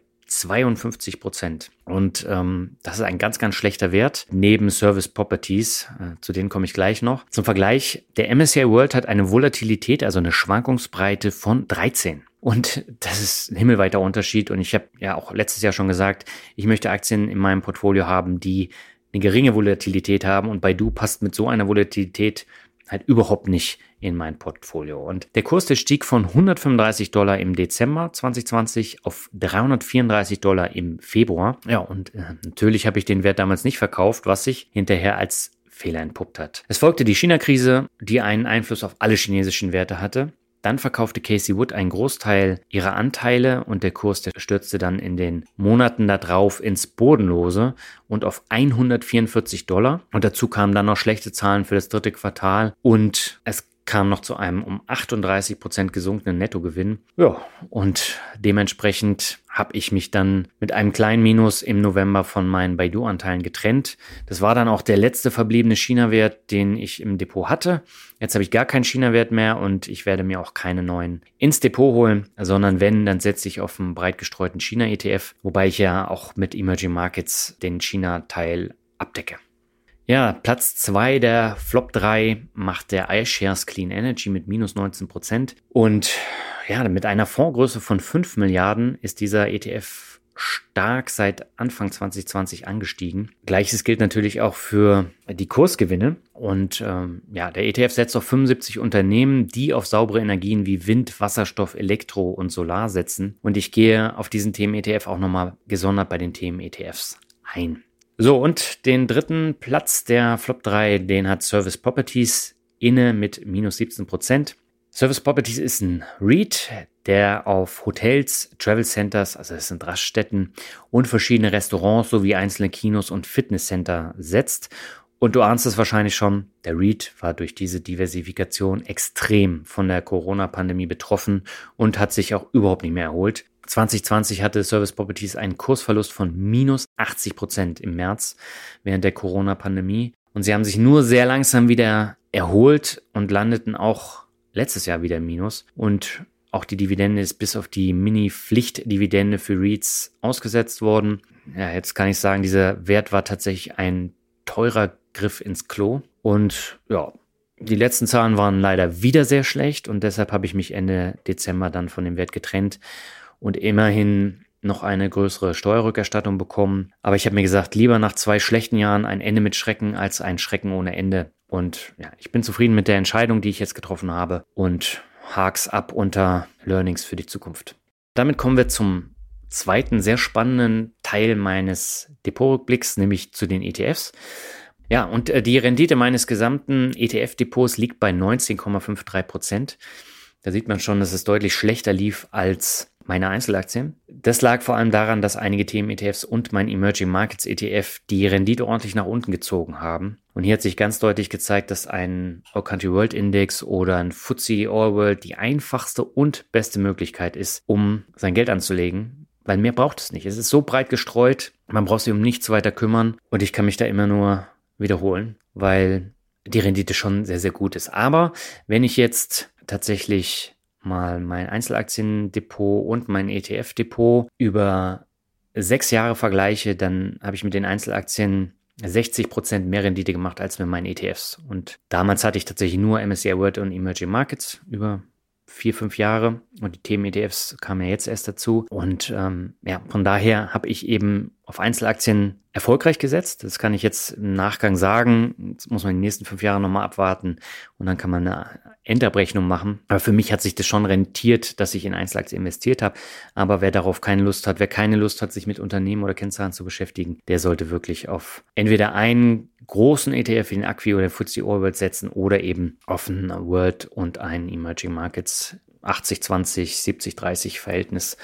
52%. Und das ist ein ganz, ganz schlechter Wert neben Service Properties. Zu denen komme ich gleich noch. Zum Vergleich, der MSCI World hat eine Volatilität, also eine Schwankungsbreite von 13. Und das ist ein himmelweiter Unterschied. Und ich habe ja auch letztes Jahr schon gesagt, ich möchte Aktien in meinem Portfolio haben, die eine geringe Volatilität haben. Und Baidu passt mit so einer Volatilität halt überhaupt nicht in mein Portfolio. Und der Kurs, der stieg von $135 im Dezember 2020 auf $334 im Februar. Ja, und natürlich habe ich den Wert damals nicht verkauft, was sich hinterher als Fehler entpuppt hat. Es folgte die China-Krise, die einen Einfluss auf alle chinesischen Werte hatte. Dann verkaufte Casey Wood einen Großteil ihrer Anteile und der Kurs, der stürzte dann in den Monaten darauf ins Bodenlose und auf $144. Und dazu kamen dann noch schlechte Zahlen für das dritte Quartal und es kam noch zu einem um 38% gesunkenen Nettogewinn. Ja, und dementsprechend habe ich mich dann mit einem kleinen Minus im November von meinen Baidu-Anteilen getrennt. Das war dann auch der letzte verbliebene China-Wert, den ich im Depot hatte. Jetzt habe ich gar keinen China-Wert mehr und ich werde mir auch keine neuen ins Depot holen, sondern wenn, dann setze ich auf einen breit gestreuten China-ETF, wobei ich ja auch mit Emerging Markets den China-Teil abdecke. Ja, Platz 2 der Flop 3 macht der iShares Clean Energy mit minus 19%. Und ja, mit einer Fondsgröße von 5 Milliarden ist dieser ETF stark seit Anfang 2020 angestiegen. Gleiches gilt natürlich auch für die Kursgewinne. Und der ETF setzt auf 75 Unternehmen, die auf saubere Energien wie Wind, Wasserstoff, Elektro und Solar setzen. Und ich gehe auf diesen Themen-ETF auch nochmal gesondert bei den Themen-ETFs ein. So, und den dritten Platz der Flop 3, den hat Service Properties inne mit minus 17%. Service Properties ist ein REIT, der auf Hotels, Travel Centers, also das sind Raststätten und verschiedene Restaurants sowie einzelne Kinos und Fitnesscenter setzt. Und du ahnst es wahrscheinlich schon, der REIT war durch diese Diversifikation extrem von der Corona-Pandemie betroffen und hat sich auch überhaupt nicht mehr erholt. 2020 hatte Service Properties einen Kursverlust von minus 80% im März während der Corona-Pandemie. Und sie haben sich nur sehr langsam wieder erholt und landeten auch letztes Jahr wieder im Minus. Und auch die Dividende ist bis auf die Mini-Pflichtdividende für REITs ausgesetzt worden. Ja, jetzt kann ich sagen, dieser Wert war tatsächlich ein teurer Griff ins Klo. Und ja, die letzten Zahlen waren leider wieder sehr schlecht und deshalb habe ich mich Ende Dezember dann von dem Wert getrennt und immerhin noch eine größere Steuerrückerstattung bekommen. Aber ich habe mir gesagt, lieber nach 2 schlechten Jahren ein Ende mit Schrecken als ein Schrecken ohne Ende. Und ja, ich bin zufrieden mit der Entscheidung, die ich jetzt getroffen habe und hak's ab unter Learnings für die Zukunft. Damit kommen wir zum zweiten sehr spannenden Teil meines Depotrückblicks, nämlich zu den ETFs. Ja, und die Rendite meines gesamten ETF-Depots liegt bei 19,53%. Da sieht man schon, dass es deutlich schlechter lief als meine Einzelaktien. Das lag vor allem daran, dass einige Themen-ETFs und mein Emerging Markets ETF die Rendite ordentlich nach unten gezogen haben. Und hier hat sich ganz deutlich gezeigt, dass ein All Country World Index oder ein FTSE All World die einfachste und beste Möglichkeit ist, um sein Geld anzulegen. Weil mehr braucht es nicht. Es ist so breit gestreut, man braucht sich um nichts weiter kümmern. Und ich kann mich da immer nur wiederholen, weil die Rendite schon sehr, sehr gut ist. Aber wenn ich jetzt tatsächlich mal mein Einzelaktiendepot und mein ETF-Depot über 6 Jahre vergleiche, dann habe ich mit den Einzelaktien 60% mehr Rendite gemacht als mit meinen ETFs. Und damals hatte ich tatsächlich nur MSCI World und Emerging Markets über 4-5 Jahre und die Themen-ETFs kamen ja jetzt erst dazu. Und von daher habe ich eben auf Einzelaktien erfolgreich gesetzt. Das kann ich jetzt im Nachgang sagen. Jetzt muss man die nächsten 5 Jahre nochmal abwarten und dann kann man eine Endabrechnung machen. Aber für mich hat sich das schon rentiert, dass ich in Einzelaktien investiert habe. Aber wer darauf keine Lust hat, wer keine Lust hat, sich mit Unternehmen oder Kennzahlen zu beschäftigen, der sollte wirklich auf entweder einen großen ETF wie den Acquis oder den FTSE All World setzen oder eben auf einen World und einen Emerging Markets 80-20, 70-30 Verhältnis.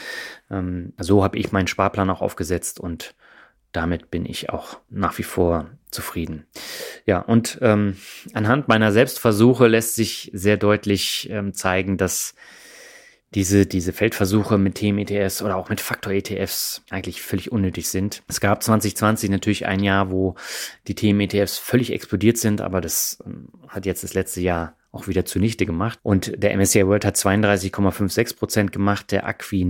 So habe ich meinen Sparplan auch aufgesetzt und damit bin ich auch nach wie vor zufrieden. Ja, und anhand meiner Selbstversuche lässt sich sehr deutlich zeigen, dass diese Feldversuche mit Themen-ETFs oder auch mit Faktor-ETFs eigentlich völlig unnötig sind. Es gab 2020 natürlich ein Jahr, wo die Themen-ETFs völlig explodiert sind, aber das hat jetzt das letzte Jahr auch wieder zunichte gemacht. Und der MSCI World hat 32,56% gemacht, der Acquis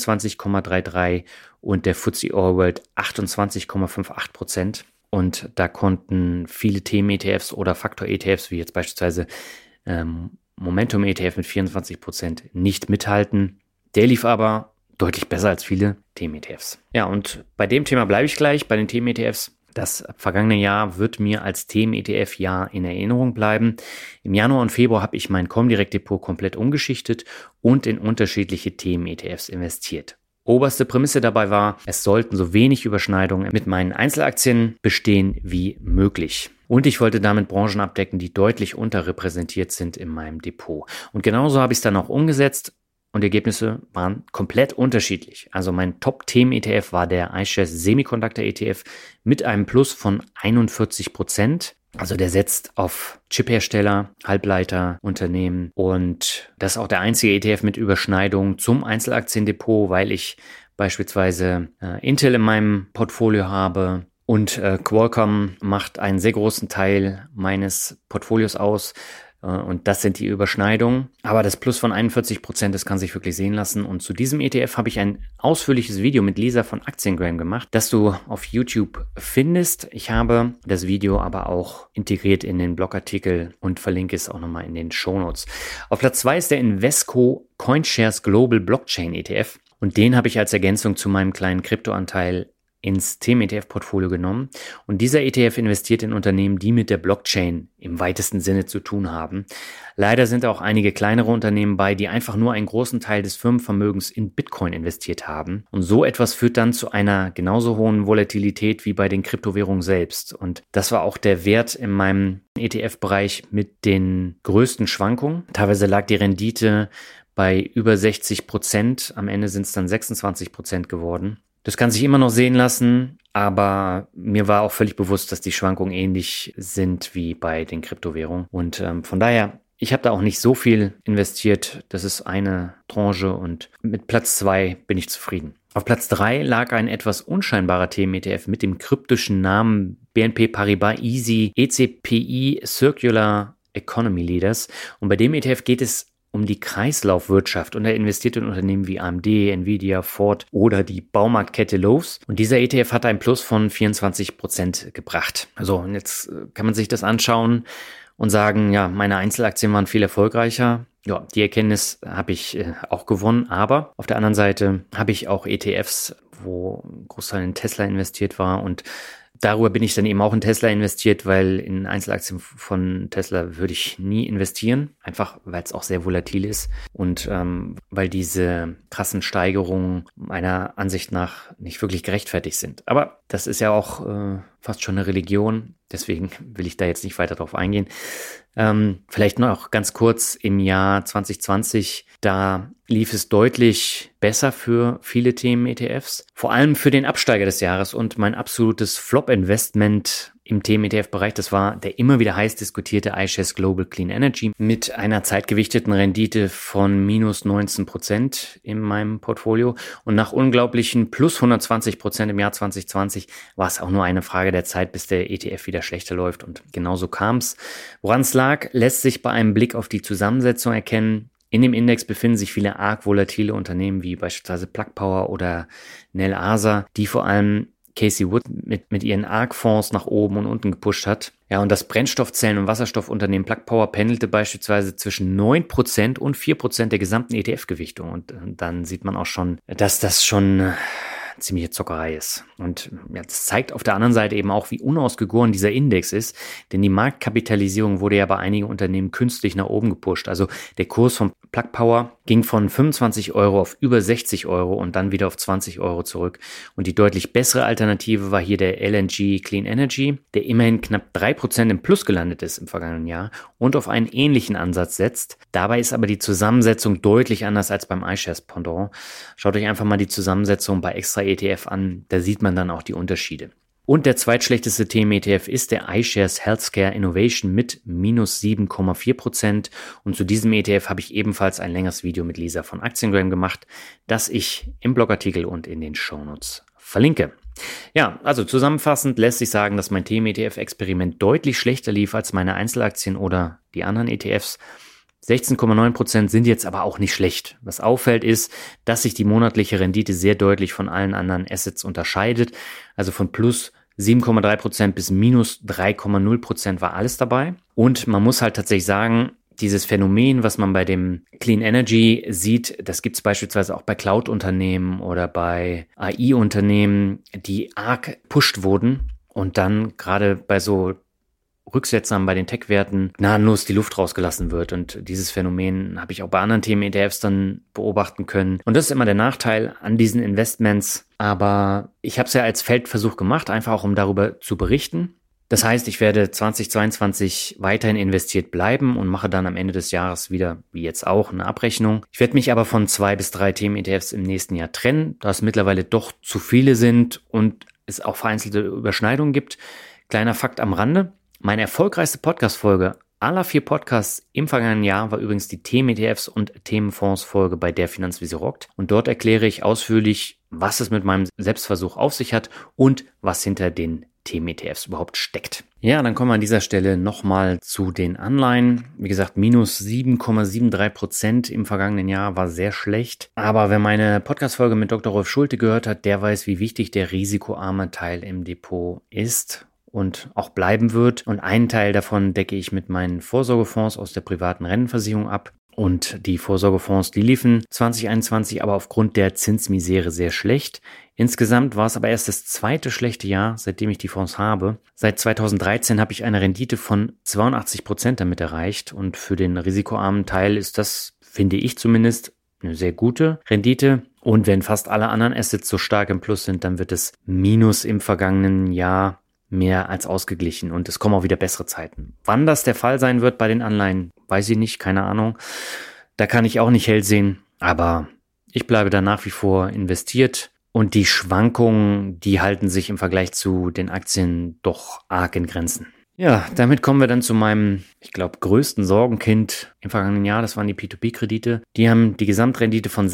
29,33% und der FTSE All World 28,58%. Und da konnten viele Themen-ETFs oder Faktor-ETFs, wie jetzt beispielsweise Momentum-ETF mit 24% nicht mithalten. Der lief aber deutlich besser als viele Themen-ETFs. Ja, und bei dem Thema bleibe ich gleich, bei den Themen-ETFs. Das vergangene Jahr wird mir als Themen-ETF-Jahr in Erinnerung bleiben. Im Januar und Februar habe ich mein Comdirect-Depot komplett umgeschichtet und in unterschiedliche Themen-ETFs investiert. Oberste Prämisse dabei war, es sollten so wenig Überschneidungen mit meinen Einzelaktien bestehen wie möglich. Und ich wollte damit Branchen abdecken, die deutlich unterrepräsentiert sind in meinem Depot. Und genauso habe ich es dann auch umgesetzt. Und die Ergebnisse waren komplett unterschiedlich. Also mein Top-Themen-ETF war der iShares Semiconductor ETF mit einem Plus von 41%. Also der setzt auf Chiphersteller, Halbleiterunternehmen und das ist auch der einzige ETF mit Überschneidung zum Einzelaktiendepot, weil ich beispielsweise Intel in meinem Portfolio habe. Und Qualcomm macht einen sehr großen Teil meines Portfolios aus. Und das sind die Überschneidungen. Aber das Plus von 41%, das kann sich wirklich sehen lassen. Und zu diesem ETF habe ich ein ausführliches Video mit Lisa von Aktiengram gemacht, das du auf YouTube findest. Ich habe das Video aber auch integriert in den Blogartikel und verlinke es auch nochmal in den Shownotes. Auf Platz 2 ist der Invesco CoinShares Global Blockchain ETF. Und den habe ich als Ergänzung zu meinem kleinen Kryptoanteil ins Themen-ETF-Portfolio genommen. Und dieser ETF investiert in Unternehmen, die mit der Blockchain im weitesten Sinne zu tun haben. Leider sind auch einige kleinere Unternehmen bei, die einfach nur einen großen Teil des Firmenvermögens in Bitcoin investiert haben. Und so etwas führt dann zu einer genauso hohen Volatilität wie bei den Kryptowährungen selbst. Und das war auch der Wert in meinem ETF-Bereich mit den größten Schwankungen. Teilweise lag die Rendite bei über 60%. Am Ende sind es dann 26% geworden. Das kann sich immer noch sehen lassen, aber mir war auch völlig bewusst, dass die Schwankungen ähnlich sind wie bei den Kryptowährungen. Und von daher, ich habe da auch nicht so viel investiert. Das ist eine Tranche und mit Platz 2 bin ich zufrieden. Auf Platz 3 lag ein etwas unscheinbarer Themen-ETF mit dem kryptischen Namen BNP Paribas Easy ECPI Circular Economy Leaders. Und bei dem ETF geht es um die Kreislaufwirtschaft und er investiert in Unternehmen wie AMD, Nvidia, Ford oder die Baumarktkette Lowe's. Und dieser ETF hat ein Plus von 24% gebracht. Also und jetzt kann man sich das anschauen und sagen, ja, meine Einzelaktien waren viel erfolgreicher. Ja, die Erkenntnis habe ich auch gewonnen, aber auf der anderen Seite habe ich auch ETFs, wo ein Großteil in Tesla investiert war und darüber bin ich dann eben auch in Tesla investiert, weil in Einzelaktien von Tesla würde ich nie investieren, einfach weil es auch sehr volatil ist und weil diese krassen Steigerungen meiner Ansicht nach nicht wirklich gerechtfertigt sind. Aber das ist ja auch fast schon eine Religion, deswegen will ich da jetzt nicht weiter drauf eingehen. Vielleicht noch ganz kurz, im Jahr 2020, da lief es deutlich besser für viele Themen-ETFs, vor allem für den Absteiger des Jahres und mein absolutes Flop-Investment im Themen-ETF-Bereich, das war der immer wieder heiß diskutierte iShares Global Clean Energy mit einer zeitgewichteten Rendite von minus 19% in meinem Portfolio und nach unglaublichen plus 120% im Jahr 2020 war es auch nur eine Frage der Zeit, bis der ETF wieder schlechter läuft und genauso kam es. Woran es lag, lässt sich bei einem Blick auf die Zusammensetzung erkennen. In dem Index befinden sich viele arg volatile Unternehmen wie beispielsweise Plug Power oder Nel Asa, die vor allem Casey Wood mit ihren ARK-Fonds nach oben und unten gepusht hat. Ja, und das Brennstoffzellen- und Wasserstoffunternehmen Plug Power pendelte beispielsweise zwischen 9% und 4% der gesamten ETF-Gewichtung. Und dann sieht man auch schon, dass das schon ziemliche Zockerei ist. Und ja, das zeigt auf der anderen Seite eben auch, wie unausgegoren dieser Index ist, denn die Marktkapitalisierung wurde ja bei einigen Unternehmen künstlich nach oben gepusht. Also der Kurs von Plug Power ging von 25 € auf über 60 € und dann wieder auf 20 € zurück. Und die deutlich bessere Alternative war hier der LNG Clean Energy, der immerhin knapp 3% im Plus gelandet ist im vergangenen Jahr und auf einen ähnlichen Ansatz setzt. Dabei ist aber die Zusammensetzung deutlich anders als beim iShares Pendant. Schaut euch einfach mal die Zusammensetzung bei Extra ETF an, da sieht man dann auch die Unterschiede. Und der zweitschlechteste Themen-ETF ist der iShares Healthcare Innovation mit minus 7,4%. Und zu diesem ETF habe ich ebenfalls ein längeres Video mit Lisa von Aktiengram gemacht, das ich im Blogartikel und in den Shownotes verlinke. Ja, also zusammenfassend lässt sich sagen, dass mein Themen-ETF-Experiment deutlich schlechter lief als meine Einzelaktien oder die anderen ETFs. 16,9% sind jetzt aber auch nicht schlecht. Was auffällt ist, dass sich die monatliche Rendite sehr deutlich von allen anderen Assets unterscheidet. Also von plus 7,3% bis minus 3,0% war alles dabei. Und man muss halt tatsächlich sagen, dieses Phänomen, was man bei dem Clean Energy sieht, das gibt es beispielsweise auch bei Cloud-Unternehmen oder bei AI-Unternehmen, die arg pusht wurden. und dann gerade bei so Rücksetzern bei den Tech-Werten gnadenlos die Luft rausgelassen wird. Und dieses Phänomen habe ich auch bei anderen Themen-ETFs dann beobachten können. Und das ist immer der Nachteil an diesen Investments. Aber ich habe es ja als Feldversuch gemacht, einfach auch um darüber zu berichten. Das heißt, ich werde 2022 weiterhin investiert bleiben und mache dann am Ende des Jahres wieder, wie jetzt auch, eine Abrechnung. Ich werde mich aber von 2 bis 3 Themen-ETFs im nächsten Jahr trennen, da es mittlerweile doch zu viele sind und es auch vereinzelte Überschneidungen gibt. Kleiner Fakt am Rande. Meine erfolgreichste Podcast-Folge aller 4 Podcasts im vergangenen Jahr war übrigens die Themen-ETFs und Themenfonds-Folge bei Der Finanz wie sie rockt. Und dort erkläre ich ausführlich, was es mit meinem Selbstversuch auf sich hat und was hinter den Themen-ETFs überhaupt steckt. Ja, dann kommen wir an dieser Stelle nochmal zu den Anleihen. Wie gesagt, minus 7,73% im vergangenen Jahr war sehr schlecht. Aber wer meine Podcast-Folge mit Dr. Rolf Schulte gehört hat, der weiß, wie wichtig der risikoarme Teil im Depot ist und auch bleiben wird. Und einen Teil davon decke ich mit meinen Vorsorgefonds aus der privaten Rentenversicherung ab. Und die Vorsorgefonds, die liefen 2021 aber aufgrund der Zinsmisere sehr schlecht. Insgesamt war es aber erst das 2. schlechte Jahr, seitdem ich die Fonds habe. Seit 2013 habe ich eine Rendite von 82% damit erreicht. Und für den risikoarmen Teil ist das, finde ich zumindest, eine sehr gute Rendite. Und wenn fast alle anderen Assets so stark im Plus sind, dann wird das Minus im vergangenen Jahr mehr als ausgeglichen und es kommen auch wieder bessere Zeiten. Wann das der Fall sein wird bei den Anleihen, weiß ich nicht, keine Ahnung. Da kann ich auch nicht hell sehen, aber ich bleibe da nach wie vor investiert und die Schwankungen, die halten sich im Vergleich zu den Aktien doch arg in Grenzen. Ja, damit kommen wir dann zu meinem, ich glaube, größten Sorgenkind im vergangenen Jahr, das waren die P2P-Kredite. Die haben die Gesamtrendite von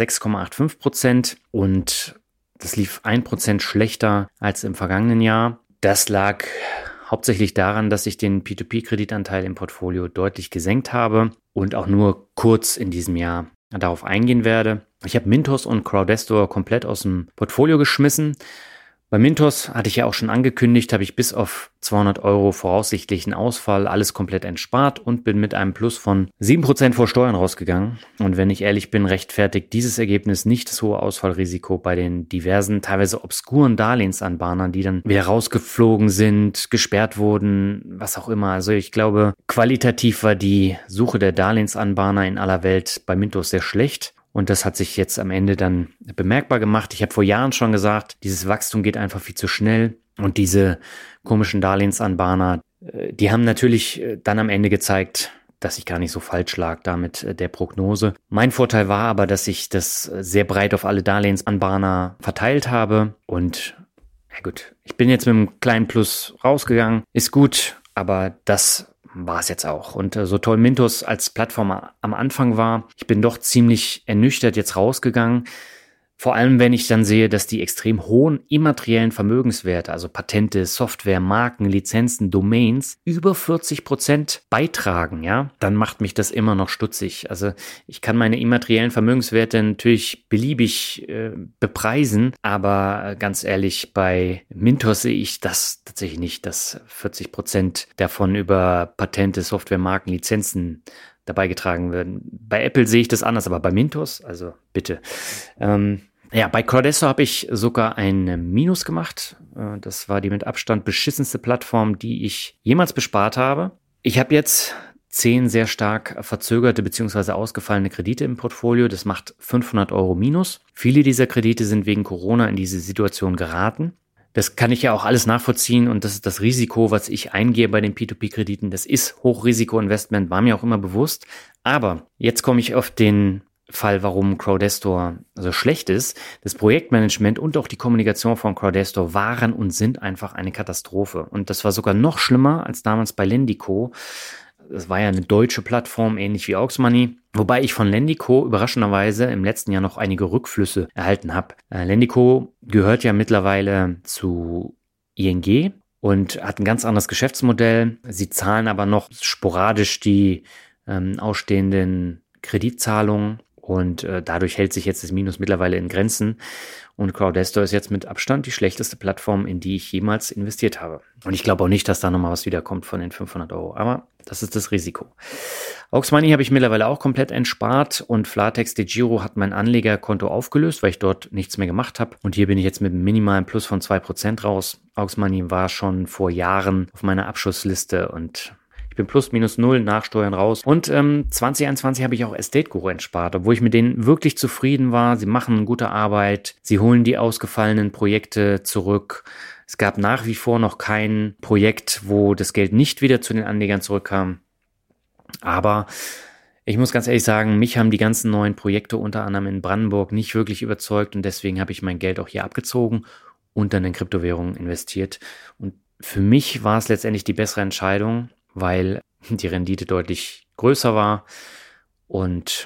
6,85% und das lief 1% schlechter als im vergangenen Jahr. Das lag hauptsächlich daran, dass ich den P2P-Kreditanteil im Portfolio deutlich gesenkt habe und auch nur kurz in diesem Jahr darauf eingehen werde. Ich habe Mintos und Crowdestor komplett aus dem Portfolio geschmissen. Bei Mintos hatte ich ja auch schon angekündigt, habe ich bis auf 200 € voraussichtlichen Ausfall alles komplett entspart und bin mit einem Plus von 7% vor Steuern rausgegangen. Und wenn ich ehrlich bin, rechtfertigt dieses Ergebnis nicht das hohe Ausfallrisiko bei den diversen, teilweise obskuren Darlehensanbahnern, die dann wieder rausgeflogen sind, gesperrt wurden, was auch immer. Also ich glaube, qualitativ war die Suche der Darlehensanbahner in aller Welt bei Mintos sehr schlecht. Und das hat sich jetzt am Ende dann bemerkbar gemacht. Ich habe vor Jahren schon gesagt, dieses Wachstum geht einfach viel zu schnell. Und diese komischen Darlehensanbahner, die haben natürlich dann am Ende gezeigt, dass ich gar nicht so falsch lag da mit der Prognose. Mein Vorteil war aber, dass ich das sehr breit auf alle Darlehensanbahner verteilt habe. Und ja gut, ich bin jetzt mit einem kleinen Plus rausgegangen. Ist gut, aber das war es jetzt auch. Und so toll Mintos als Plattform am Anfang war, ich bin doch ziemlich ernüchtert jetzt rausgegangen. Vor allem, wenn ich dann sehe, dass die extrem hohen immateriellen Vermögenswerte, also Patente, Software, Marken, Lizenzen, Domains, über 40% beitragen, ja, dann macht mich das immer noch stutzig. Also ich kann meine immateriellen Vermögenswerte natürlich beliebig bepreisen, aber ganz ehrlich, bei Mintos sehe ich das tatsächlich nicht, dass 40% davon über Patente, Software, Marken, Lizenzen dabei getragen werden. Bei Apple sehe ich das anders, aber bei Mintos, also bitte. Ja, bei Crowdestor habe ich sogar ein Minus gemacht. Das war die mit Abstand beschissenste Plattform, die ich jemals bespart habe. Ich habe jetzt 10 sehr stark verzögerte bzw. ausgefallene Kredite im Portfolio. Das macht 500 € Minus. Viele dieser Kredite sind wegen Corona in diese Situation geraten. Das kann ich ja auch alles nachvollziehen und das ist das Risiko, was ich eingehe bei den P2P-Krediten. Das ist Hochrisiko-Investment, war mir auch immer bewusst. Aber jetzt komme ich auf den Fall, warum Crowdestor so schlecht ist. Das Projektmanagement und auch die Kommunikation von Crowdestor waren und sind einfach eine Katastrophe. Und das war sogar noch schlimmer als damals bei Lendico. Das war ja eine deutsche Plattform, ähnlich wie Auxmoney. Wobei ich von Lendico überraschenderweise im letzten Jahr noch einige Rückflüsse erhalten habe. Lendico gehört ja mittlerweile zu ING und hat ein ganz anderes Geschäftsmodell. Sie zahlen aber noch sporadisch die ausstehenden Kreditzahlungen. Und dadurch hält sich jetzt das Minus mittlerweile in Grenzen. Und Crowdestor ist jetzt mit Abstand die schlechteste Plattform, in die ich jemals investiert habe. Und ich glaube auch nicht, dass da nochmal was wiederkommt von den 500 Euro. Aber das ist das Risiko. Aux Money habe ich mittlerweile auch komplett entspart. Und Flatex de Giro hat mein Anlegerkonto aufgelöst, weil ich dort nichts mehr gemacht habe. Und hier bin ich jetzt mit einem minimalen Plus von 2% raus. Aux Money war schon vor Jahren auf meiner Abschussliste und ich bin plus minus null nach Steuern raus. Und 2021 habe ich auch Estate Guru entspart, obwohl ich mit denen wirklich zufrieden war. Sie machen gute Arbeit. Sie holen die ausgefallenen Projekte zurück. Es gab nach wie vor noch kein Projekt, wo das Geld nicht wieder zu den Anlegern zurückkam. Aber ich muss ganz ehrlich sagen, mich haben die ganzen neuen Projekte unter anderem in Brandenburg nicht wirklich überzeugt. Und deswegen habe ich mein Geld auch hier abgezogen und dann in Kryptowährungen investiert. Und für mich war es letztendlich die bessere Entscheidung, weil die Rendite deutlich größer war und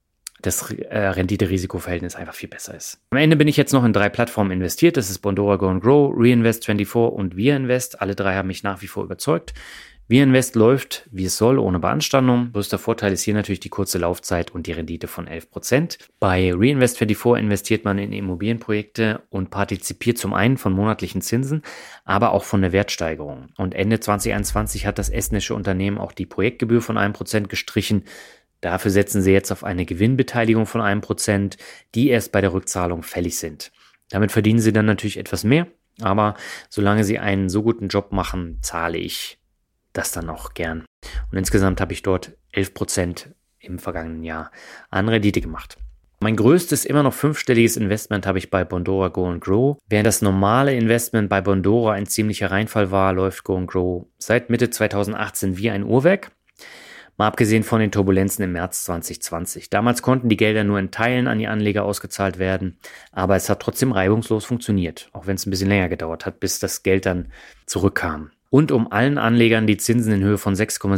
das Rendite-Risiko-Verhältnis einfach viel besser ist. Am Ende bin ich jetzt noch in 3 Plattformen investiert. Das ist Bondora Go and Grow, Reinvest24 und VIRInvest. Alle 3 haben mich nach wie vor überzeugt. VIRInvest läuft, wie es soll, ohne Beanstandung. Größter Vorteil ist hier natürlich die kurze Laufzeit und die Rendite von 11%. Bei Reinvest24 investiert man in Immobilienprojekte und partizipiert zum einen von monatlichen Zinsen, aber auch von der Wertsteigerung. Und Ende 2021 hat das estnische Unternehmen auch die Projektgebühr von 1% gestrichen. Dafür setzen sie jetzt auf eine Gewinnbeteiligung von 1%, die erst bei der Rückzahlung fällig sind. Damit verdienen sie dann natürlich etwas mehr, aber solange sie einen so guten Job machen, zahle ich das dann auch gern. Und insgesamt habe ich dort 11% im vergangenen Jahr an Rendite gemacht. Mein größtes, immer noch 5-stelliges Investment habe ich bei Bondora Go and Grow. Während das normale Investment bei Bondora ein ziemlicher Reinfall war, läuft Go and Grow seit Mitte 2018 wie ein Uhrwerk. Mal abgesehen von den Turbulenzen im März 2020. Damals konnten die Gelder nur in Teilen an die Anleger ausgezahlt werden, aber es hat trotzdem reibungslos funktioniert, auch wenn es ein bisschen länger gedauert hat, bis das Geld dann zurückkam. Und um allen Anlegern die Zinsen in Höhe von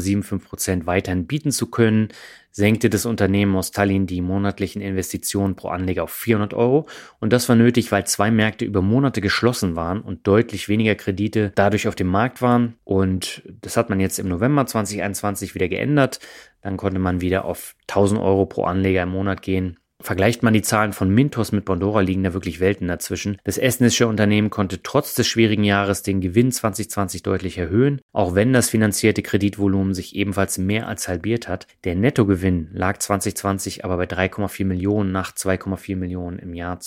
6,75% weiterhin bieten zu können, senkte das Unternehmen aus Tallinn die monatlichen Investitionen pro Anleger auf 400 Euro. Und das war nötig, weil 2 Märkte über Monate geschlossen waren und deutlich weniger Kredite dadurch auf dem Markt waren. Und das hat man jetzt im November 2021 wieder geändert. Dann konnte man wieder auf 1000 Euro pro Anleger im Monat gehen. Vergleicht man die Zahlen von Mintos mit Bondora, liegen da wirklich Welten dazwischen. Das estnische Unternehmen konnte trotz des schwierigen Jahres den Gewinn 2020 deutlich erhöhen, auch wenn das finanzierte Kreditvolumen sich ebenfalls mehr als halbiert hat. Der Nettogewinn lag 2020 aber bei 3,4 Millionen nach 2,4 Millionen im Jahr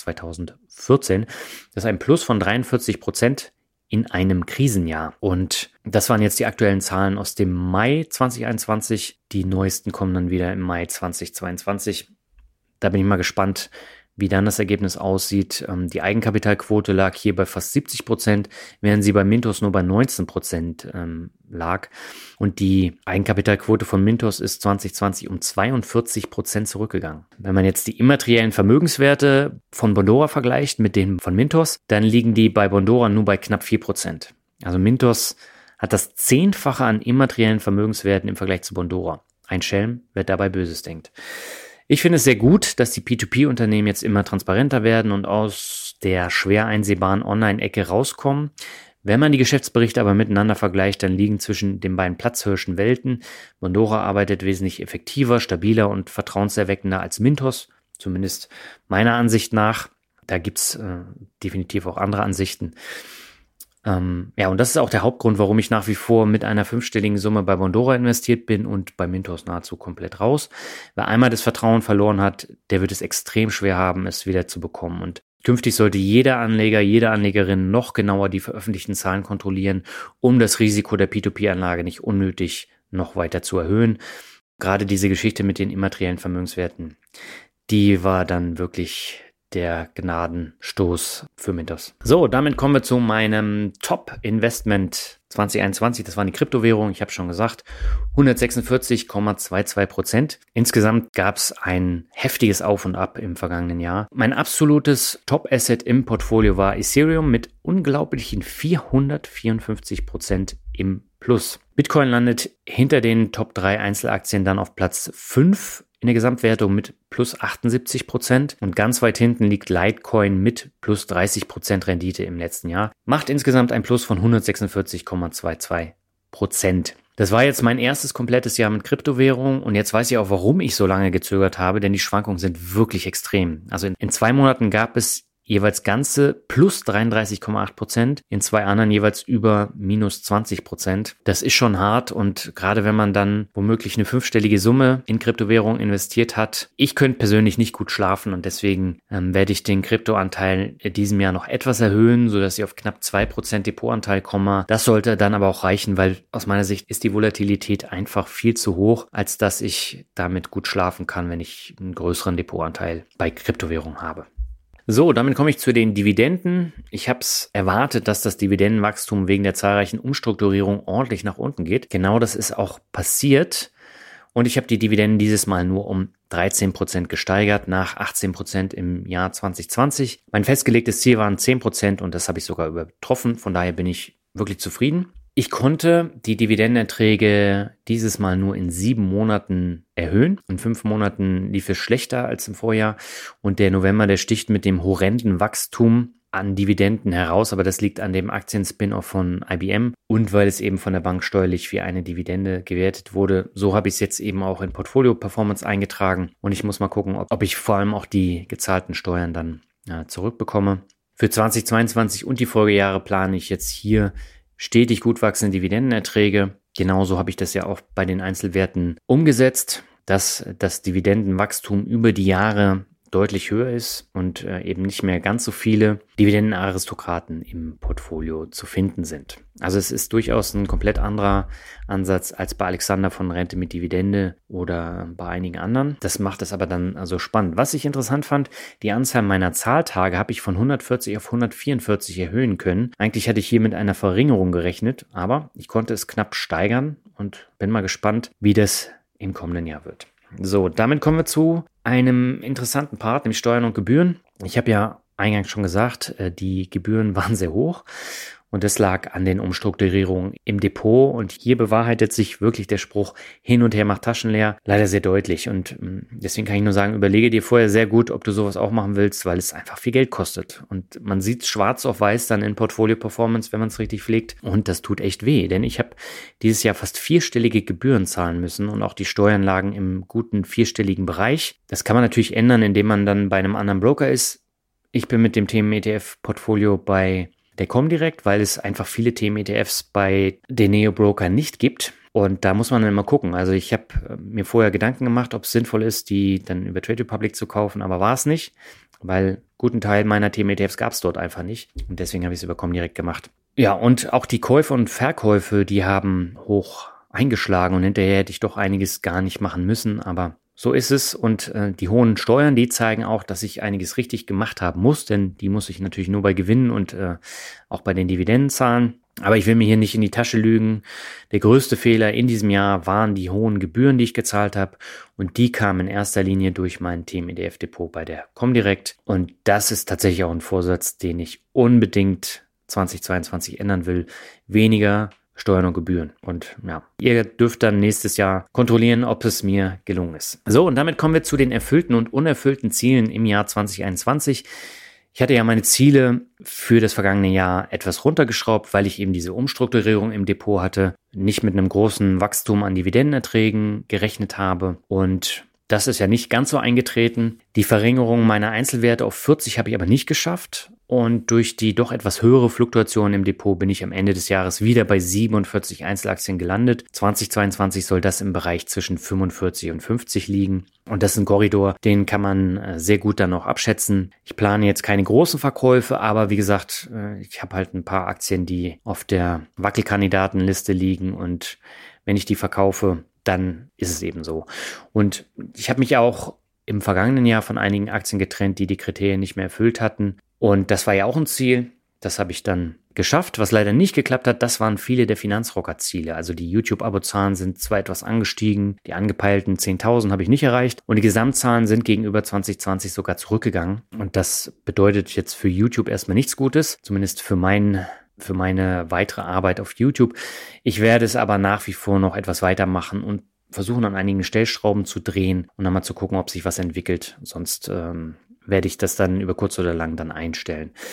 2014. Das ist ein Plus von 43% in einem Krisenjahr. Und das waren jetzt die aktuellen Zahlen aus dem Mai 2021. Die neuesten kommen dann wieder im Mai 2022. Da bin ich mal gespannt, wie dann das Ergebnis aussieht. Die Eigenkapitalquote lag hier bei fast 70%, während sie bei Mintos nur bei 19% lag. Und die Eigenkapitalquote von Mintos ist 2020 um 42% zurückgegangen. Wenn man jetzt die immateriellen Vermögenswerte von Bondora vergleicht mit denen von Mintos, dann liegen die bei Bondora nur bei knapp 4%. Also Mintos hat das 10-fache an immateriellen Vermögenswerten im Vergleich zu Bondora. Ein Schelm, wer dabei Böses denkt. Ich finde es sehr gut, dass die P2P-Unternehmen jetzt immer transparenter werden und aus der schwer einsehbaren Online-Ecke rauskommen. Wenn man die Geschäftsberichte aber miteinander vergleicht, dann liegen zwischen den beiden Platzhirschen Welten. Bondora arbeitet wesentlich effektiver, stabiler und vertrauenserweckender als Mintos, zumindest meiner Ansicht nach. Da gibt's definitiv auch andere Ansichten. Und das ist auch der Hauptgrund, warum ich nach wie vor mit einer 5-stelligen Summe bei Bondora investiert bin und bei Mintos nahezu komplett raus. Wer einmal das Vertrauen verloren hat, der wird es extrem schwer haben, es wieder zu bekommen. Und künftig sollte jeder Anleger, jede Anlegerin noch genauer die veröffentlichten Zahlen kontrollieren, um das Risiko der P2P-Anlage nicht unnötig noch weiter zu erhöhen. Gerade diese Geschichte mit den immateriellen Vermögenswerten, die war dann wirklich der Gnadenstoß für Mintos. So, damit kommen wir zu meinem Top-Investment 2021. Das waren die Kryptowährungen, ich habe schon gesagt, 146,22%. Insgesamt gab es ein heftiges Auf und Ab im vergangenen Jahr. Mein absolutes Top-Asset im Portfolio war Ethereum mit unglaublichen 454% im Plus. Bitcoin landet hinter den Top 3 Einzelaktien dann auf Platz 5 in der Gesamtwertung mit plus 78% und ganz weit hinten liegt Litecoin mit plus 30% Rendite im letzten Jahr. Macht insgesamt ein Plus von 146,22%. Das war jetzt mein erstes komplettes Jahr mit Kryptowährung und jetzt weiß ich auch, warum ich so lange gezögert habe, denn die Schwankungen sind wirklich extrem. Also in 2 Monaten gab es jeweils ganze plus 33,8%, in 2 anderen jeweils über minus 20%. Das ist schon hart und gerade wenn man dann womöglich eine 5-stellige Summe in Kryptowährung investiert hat, ich könnte persönlich nicht gut schlafen und deswegen werde ich den Kryptoanteil in diesem Jahr noch etwas erhöhen, sodass ich auf knapp 2% Depotanteil komme. Das sollte dann aber auch reichen, weil aus meiner Sicht ist die Volatilität einfach viel zu hoch, als dass ich damit gut schlafen kann, wenn ich einen größeren Depotanteil bei Kryptowährung habe. So, damit komme ich zu den Dividenden. Ich habe es erwartet, dass das Dividendenwachstum wegen der zahlreichen Umstrukturierungen ordentlich nach unten geht. Genau das ist auch passiert. Und ich habe die Dividenden dieses Mal nur um 13% gesteigert, nach 18% im Jahr 2020. Mein festgelegtes Ziel waren 10% und das habe ich sogar übertroffen. Von daher bin ich wirklich zufrieden. Ich konnte die Dividendenerträge dieses Mal nur in 7 Monaten erhöhen. In 5 Monaten lief es schlechter als im Vorjahr. Und der November, der sticht mit dem horrenden Wachstum an Dividenden heraus. Aber das liegt an dem Aktien-Spin-Off von IBM und weil es eben von der Bank steuerlich wie eine Dividende gewertet wurde. So habe ich es jetzt eben auch in Portfolio-Performance eingetragen. Und ich muss mal gucken, ob ich vor allem auch die gezahlten Steuern dann zurückbekomme. Für 2022 und die Folgejahre plane ich jetzt hier stetig gut wachsende Dividendenerträge. Genauso habe ich das ja auch bei den Einzelwerten umgesetzt, dass das Dividendenwachstum über die Jahre deutlich höher ist und eben nicht mehr ganz so viele Dividendenaristokraten im Portfolio zu finden sind. Also es ist durchaus ein komplett anderer Ansatz als bei Alexander von Rente mit Dividende oder bei einigen anderen. Das macht es aber dann also spannend. Was ich interessant fand, die Anzahl meiner Zahltage habe ich von 140 auf 144 erhöhen können. Eigentlich hatte ich hier mit einer Verringerung gerechnet, aber ich konnte es knapp steigern und bin mal gespannt, wie das im kommenden Jahr wird. So, damit kommen wir zu einem interessanten Part, nämlich Steuern und Gebühren. Ich habe ja eingangs schon gesagt, die Gebühren waren sehr hoch und das lag an den Umstrukturierungen im Depot und hier bewahrheitet sich wirklich der Spruch, hin und her macht Taschen leer, leider sehr deutlich und deswegen kann ich nur sagen, überlege dir vorher sehr gut, ob du sowas auch machen willst, weil es einfach viel Geld kostet und man sieht schwarz auf weiß dann in Portfolio Performance, wenn man es richtig pflegt und das tut echt weh, denn ich habe dieses Jahr fast 4-stellige Gebühren zahlen müssen und auch die Steuern lagen im guten 4-stelligen Bereich. Das kann man natürlich ändern, indem man dann bei einem anderen Broker ist. Ich bin mit dem Themen-ETF-Portfolio bei der Comdirect, weil es einfach viele Themen-ETFs bei den Neo-Broker nicht gibt. Und da muss man dann immer gucken. Also ich habe mir vorher Gedanken gemacht, ob es sinnvoll ist, die dann über Trade Republic zu kaufen, aber war es nicht, weil guten Teil meiner Themen-ETFs gab es dort einfach nicht. Und deswegen habe ich es über Comdirect gemacht. Ja, und auch die Käufe und Verkäufe, die haben hoch eingeschlagen und hinterher hätte ich doch einiges gar nicht machen müssen, aber so ist es und die hohen Steuern, die zeigen auch, dass ich einiges richtig gemacht haben muss, denn die muss ich natürlich nur bei Gewinnen und auch bei den Dividenden zahlen. Aber ich will mir hier nicht in die Tasche lügen. Der größte Fehler in diesem Jahr waren die hohen Gebühren, die ich gezahlt habe und die kamen in erster Linie durch mein Themen-ETF-Depot bei der Comdirect und das ist tatsächlich auch ein Vorsatz, den ich unbedingt 2022 ändern will. Weniger Steuern und Gebühren. Und ja, ihr dürft dann nächstes Jahr kontrollieren, ob es mir gelungen ist. So, und damit kommen wir zu den erfüllten und unerfüllten Zielen im Jahr 2021. Ich hatte ja meine Ziele für das vergangene Jahr etwas runtergeschraubt, weil ich eben diese Umstrukturierung im Depot hatte, nicht mit einem großen Wachstum an Dividendenerträgen gerechnet habe und das ist ja nicht ganz so eingetreten. Die Verringerung meiner Einzelwerte auf 40 habe ich aber nicht geschafft. Und durch die doch etwas höhere Fluktuation im Depot bin ich am Ende des Jahres wieder bei 47 Einzelaktien gelandet. 2022 soll das im Bereich zwischen 45 und 50 liegen. Und das ist ein Korridor, den kann man sehr gut dann noch abschätzen. Ich plane jetzt keine großen Verkäufe, aber wie gesagt, ich habe halt ein paar Aktien, die auf der Wackelkandidatenliste liegen. Und wenn ich die verkaufe, dann ist es eben so. Und ich habe mich auch im vergangenen Jahr von einigen Aktien getrennt, die die Kriterien nicht mehr erfüllt hatten. Und das war ja auch ein Ziel. Das habe ich dann geschafft. Was leider nicht geklappt hat, das waren viele der Finanzrocker-Ziele. Also die YouTube-Abozahlen sind zwar etwas angestiegen, die angepeilten 10.000 habe ich nicht erreicht und die Gesamtzahlen sind gegenüber 2020 sogar zurückgegangen. Und das bedeutet jetzt für YouTube erstmal nichts Gutes, zumindest für meine weitere Arbeit auf YouTube. Ich werde es aber nach wie vor noch etwas weitermachen und versuchen an einigen Stellschrauben zu drehen und dann mal zu gucken, ob sich was entwickelt. Sonst werde ich das dann über kurz oder lang dann einstellen.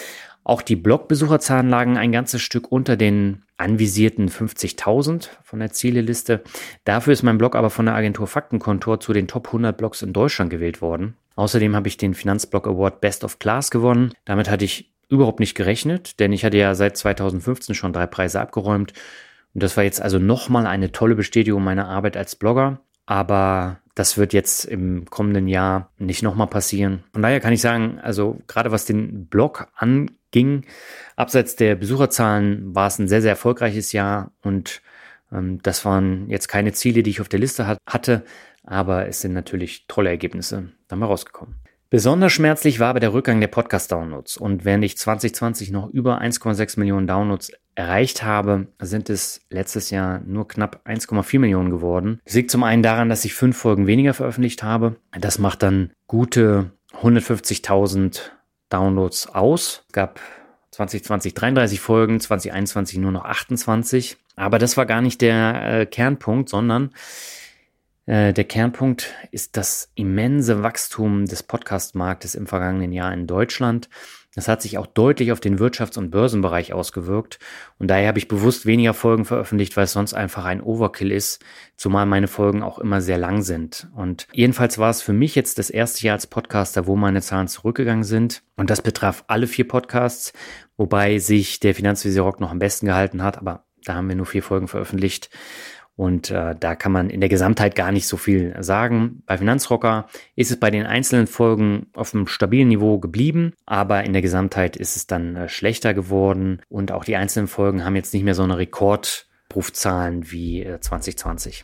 Auch die Blog-Besucherzahlen lagen ein ganzes Stück unter den anvisierten 50.000 von der Zieleliste. Dafür ist mein Blog aber von der Agentur Faktenkontor zu den Top 100 Blogs in Deutschland gewählt worden. Außerdem habe ich den Finanzblog Award Best of Class gewonnen. Damit hatte ich überhaupt nicht gerechnet, denn ich hatte ja seit 2015 schon 3 Preise abgeräumt. Und das war jetzt also nochmal eine tolle Bestätigung meiner Arbeit als Blogger. Aber das wird jetzt im kommenden Jahr nicht nochmal passieren. Von daher kann ich sagen, also gerade was den Blog anging, abseits der Besucherzahlen war es ein sehr, sehr erfolgreiches Jahr. Und das waren jetzt keine Ziele, die ich auf der Liste hatte, aber es sind natürlich tolle Ergebnisse dann mal rausgekommen. Besonders schmerzlich war aber der Rückgang der Podcast-Downloads. Und während ich 2020 noch über 1,6 Millionen Downloads erreicht habe, sind es letztes Jahr nur knapp 1,4 Millionen geworden. Das liegt zum einen daran, dass ich 5 Folgen weniger veröffentlicht habe. Das macht dann gute 150.000 Downloads aus. Es gab 2020 33 Folgen, 2021 nur noch 28. Aber das war gar nicht der Kernpunkt, sondern der Kernpunkt ist das immense Wachstum des Podcast-Marktes im vergangenen Jahr in Deutschland. Das hat sich auch deutlich auf den Wirtschafts- und Börsenbereich ausgewirkt. Und daher habe ich bewusst weniger Folgen veröffentlicht, weil es sonst einfach ein Overkill ist, zumal meine Folgen auch immer sehr lang sind. Und jedenfalls war es für mich jetzt das erste Jahr als Podcaster, wo meine Zahlen zurückgegangen sind. Und das betraf alle 4 Podcasts, wobei sich der Finanzvisier Rock noch am besten gehalten hat. Aber da haben wir nur 4 Folgen veröffentlicht. Und da kann man in der Gesamtheit gar nicht so viel sagen. Bei Finanzrocker ist es bei den einzelnen Folgen auf einem stabilen Niveau geblieben, aber in der Gesamtheit ist es dann schlechter geworden. Und auch die einzelnen Folgen haben jetzt nicht mehr so eine Rekordrufzahlen wie 2020.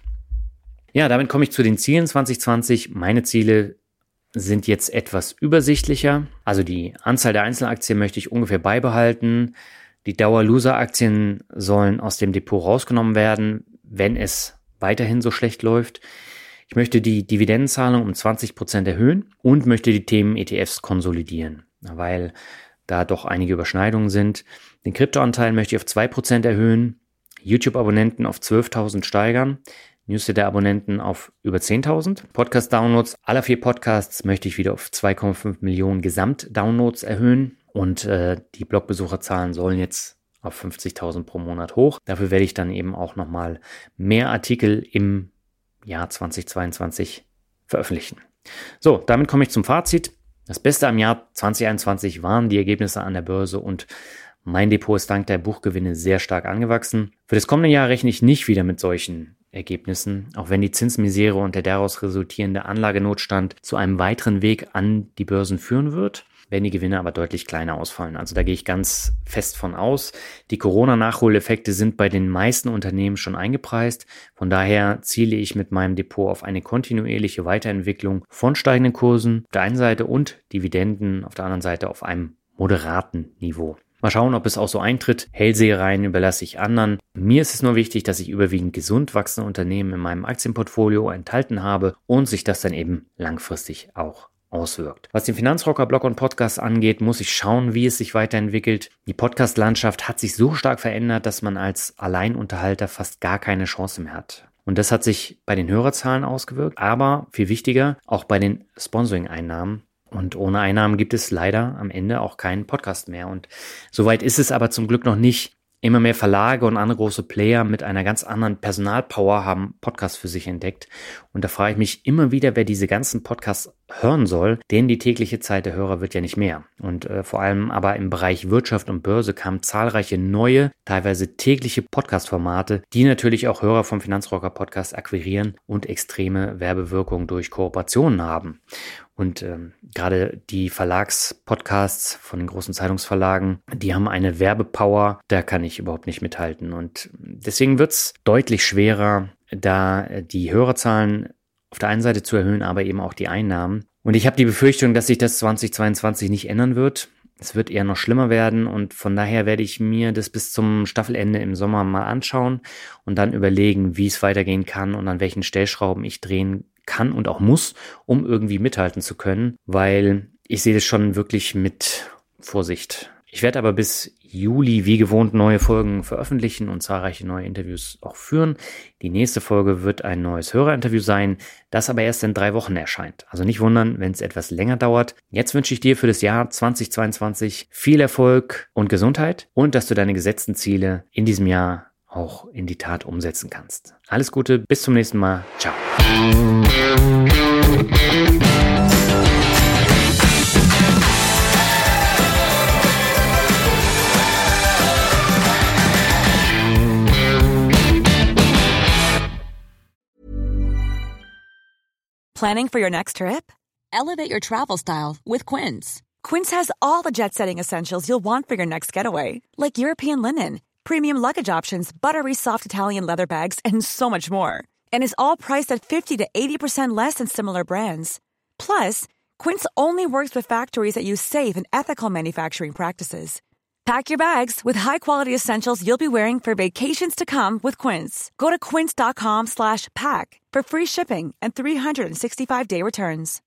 Ja, damit komme ich zu den Zielen 2020. Meine Ziele sind jetzt etwas übersichtlicher. Also die Anzahl der Einzelaktien möchte ich ungefähr beibehalten. Die Dauer-Loser-Aktien sollen aus dem Depot rausgenommen werden, wenn es weiterhin so schlecht läuft. Ich möchte die Dividendenzahlung um 20% erhöhen und möchte die Themen ETFs konsolidieren, weil da doch einige Überschneidungen sind. Den Kryptoanteil möchte ich auf 2% erhöhen, YouTube-Abonnenten auf 12.000 steigern, Newsletter-Abonnenten auf über 10.000. Podcast-Downloads aller 4 Podcasts möchte ich wieder auf 2,5 Millionen Gesamt-Downloads erhöhen und die Blogbesucherzahlen sollen jetzt auf 50.000 pro Monat hoch. Dafür werde ich dann eben auch nochmal mehr Artikel im Jahr 2022 veröffentlichen. So, damit komme ich zum Fazit. Das Beste am Jahr 2021 waren die Ergebnisse an der Börse und mein Depot ist dank der Buchgewinne sehr stark angewachsen. Für das kommende Jahr rechne ich nicht wieder mit solchen Ergebnissen, auch wenn die Zinsmisere und der daraus resultierende Anlagenotstand zu einem weiteren Weg an die Börsen führen wird, werden die Gewinne aber deutlich kleiner ausfallen. Also da gehe ich ganz fest von aus. Die Corona-Nachholeffekte sind bei den meisten Unternehmen schon eingepreist. Von daher ziele ich mit meinem Depot auf eine kontinuierliche Weiterentwicklung von steigenden Kursen auf der einen Seite und Dividenden auf der anderen Seite auf einem moderaten Niveau. Mal schauen, ob es auch so eintritt. Hellsehereien überlasse ich anderen. Mir ist es nur wichtig, dass ich überwiegend gesund wachsende Unternehmen in meinem Aktienportfolio enthalten habe und sich das dann eben langfristig auch auswirkt. Was den Finanzrocker-Blog und Podcast angeht, muss ich schauen, wie es sich weiterentwickelt. Die Podcast-Landschaft hat sich so stark verändert, dass man als Alleinunterhalter fast gar keine Chance mehr hat. Und das hat sich bei den Hörerzahlen ausgewirkt, aber viel wichtiger, auch bei den Sponsoring-Einnahmen. Und ohne Einnahmen gibt es leider am Ende auch keinen Podcast mehr. Und soweit ist es aber zum Glück noch nicht. Immer mehr Verlage und andere große Player mit einer ganz anderen Personalpower haben Podcasts für sich entdeckt. Und da frage ich mich immer wieder, wer diese ganzen Podcasts hören soll, denn die tägliche Zeit der Hörer wird ja nicht mehr. Und vor allem aber im Bereich Wirtschaft und Börse kamen zahlreiche neue, teilweise tägliche Podcast-Formate, die natürlich auch Hörer vom Finanzrocker Podcast akquirieren und extreme Werbewirkung durch Kooperationen haben. Und gerade die Verlagspodcasts von den großen Zeitungsverlagen, die haben eine Werbepower, da kann ich überhaupt nicht mithalten. Und deswegen wird es deutlich schwerer, da die Hörerzahlen auf der einen Seite zu erhöhen, aber eben auch die Einnahmen. Und ich habe die Befürchtung, dass sich das 2022 nicht ändern wird. Es wird eher noch schlimmer werden und von daher werde ich mir das bis zum Staffelende im Sommer mal anschauen und dann überlegen, wie es weitergehen kann und an welchen Stellschrauben ich drehen kann und auch muss, um irgendwie mithalten zu können, weil ich sehe das schon wirklich mit Vorsicht Ich werde aber bis Juli wie gewohnt neue Folgen veröffentlichen und zahlreiche neue Interviews auch führen. Die nächste Folge wird ein neues Hörerinterview sein, das aber erst in 3 Wochen erscheint. Also nicht wundern, wenn es etwas länger dauert. Jetzt wünsche ich dir für das Jahr 2022 viel Erfolg und Gesundheit und dass du deine gesetzten Ziele in diesem Jahr auch in die Tat umsetzen kannst. Alles Gute, bis zum nächsten Mal. Ciao. Planning for your next trip? Elevate your travel style with Quince. Quince has all the jet-setting essentials you'll want for your next getaway, like European linen, premium luggage options, buttery soft Italian leather bags, and so much more. And is all priced at 50 to 80% less than similar brands. Plus, Quince only works with factories that use safe and ethical manufacturing practices. Pack your bags with high-quality essentials you'll be wearing for vacations to come with Quince. Go to quince.com/pack for free shipping and 365-day returns.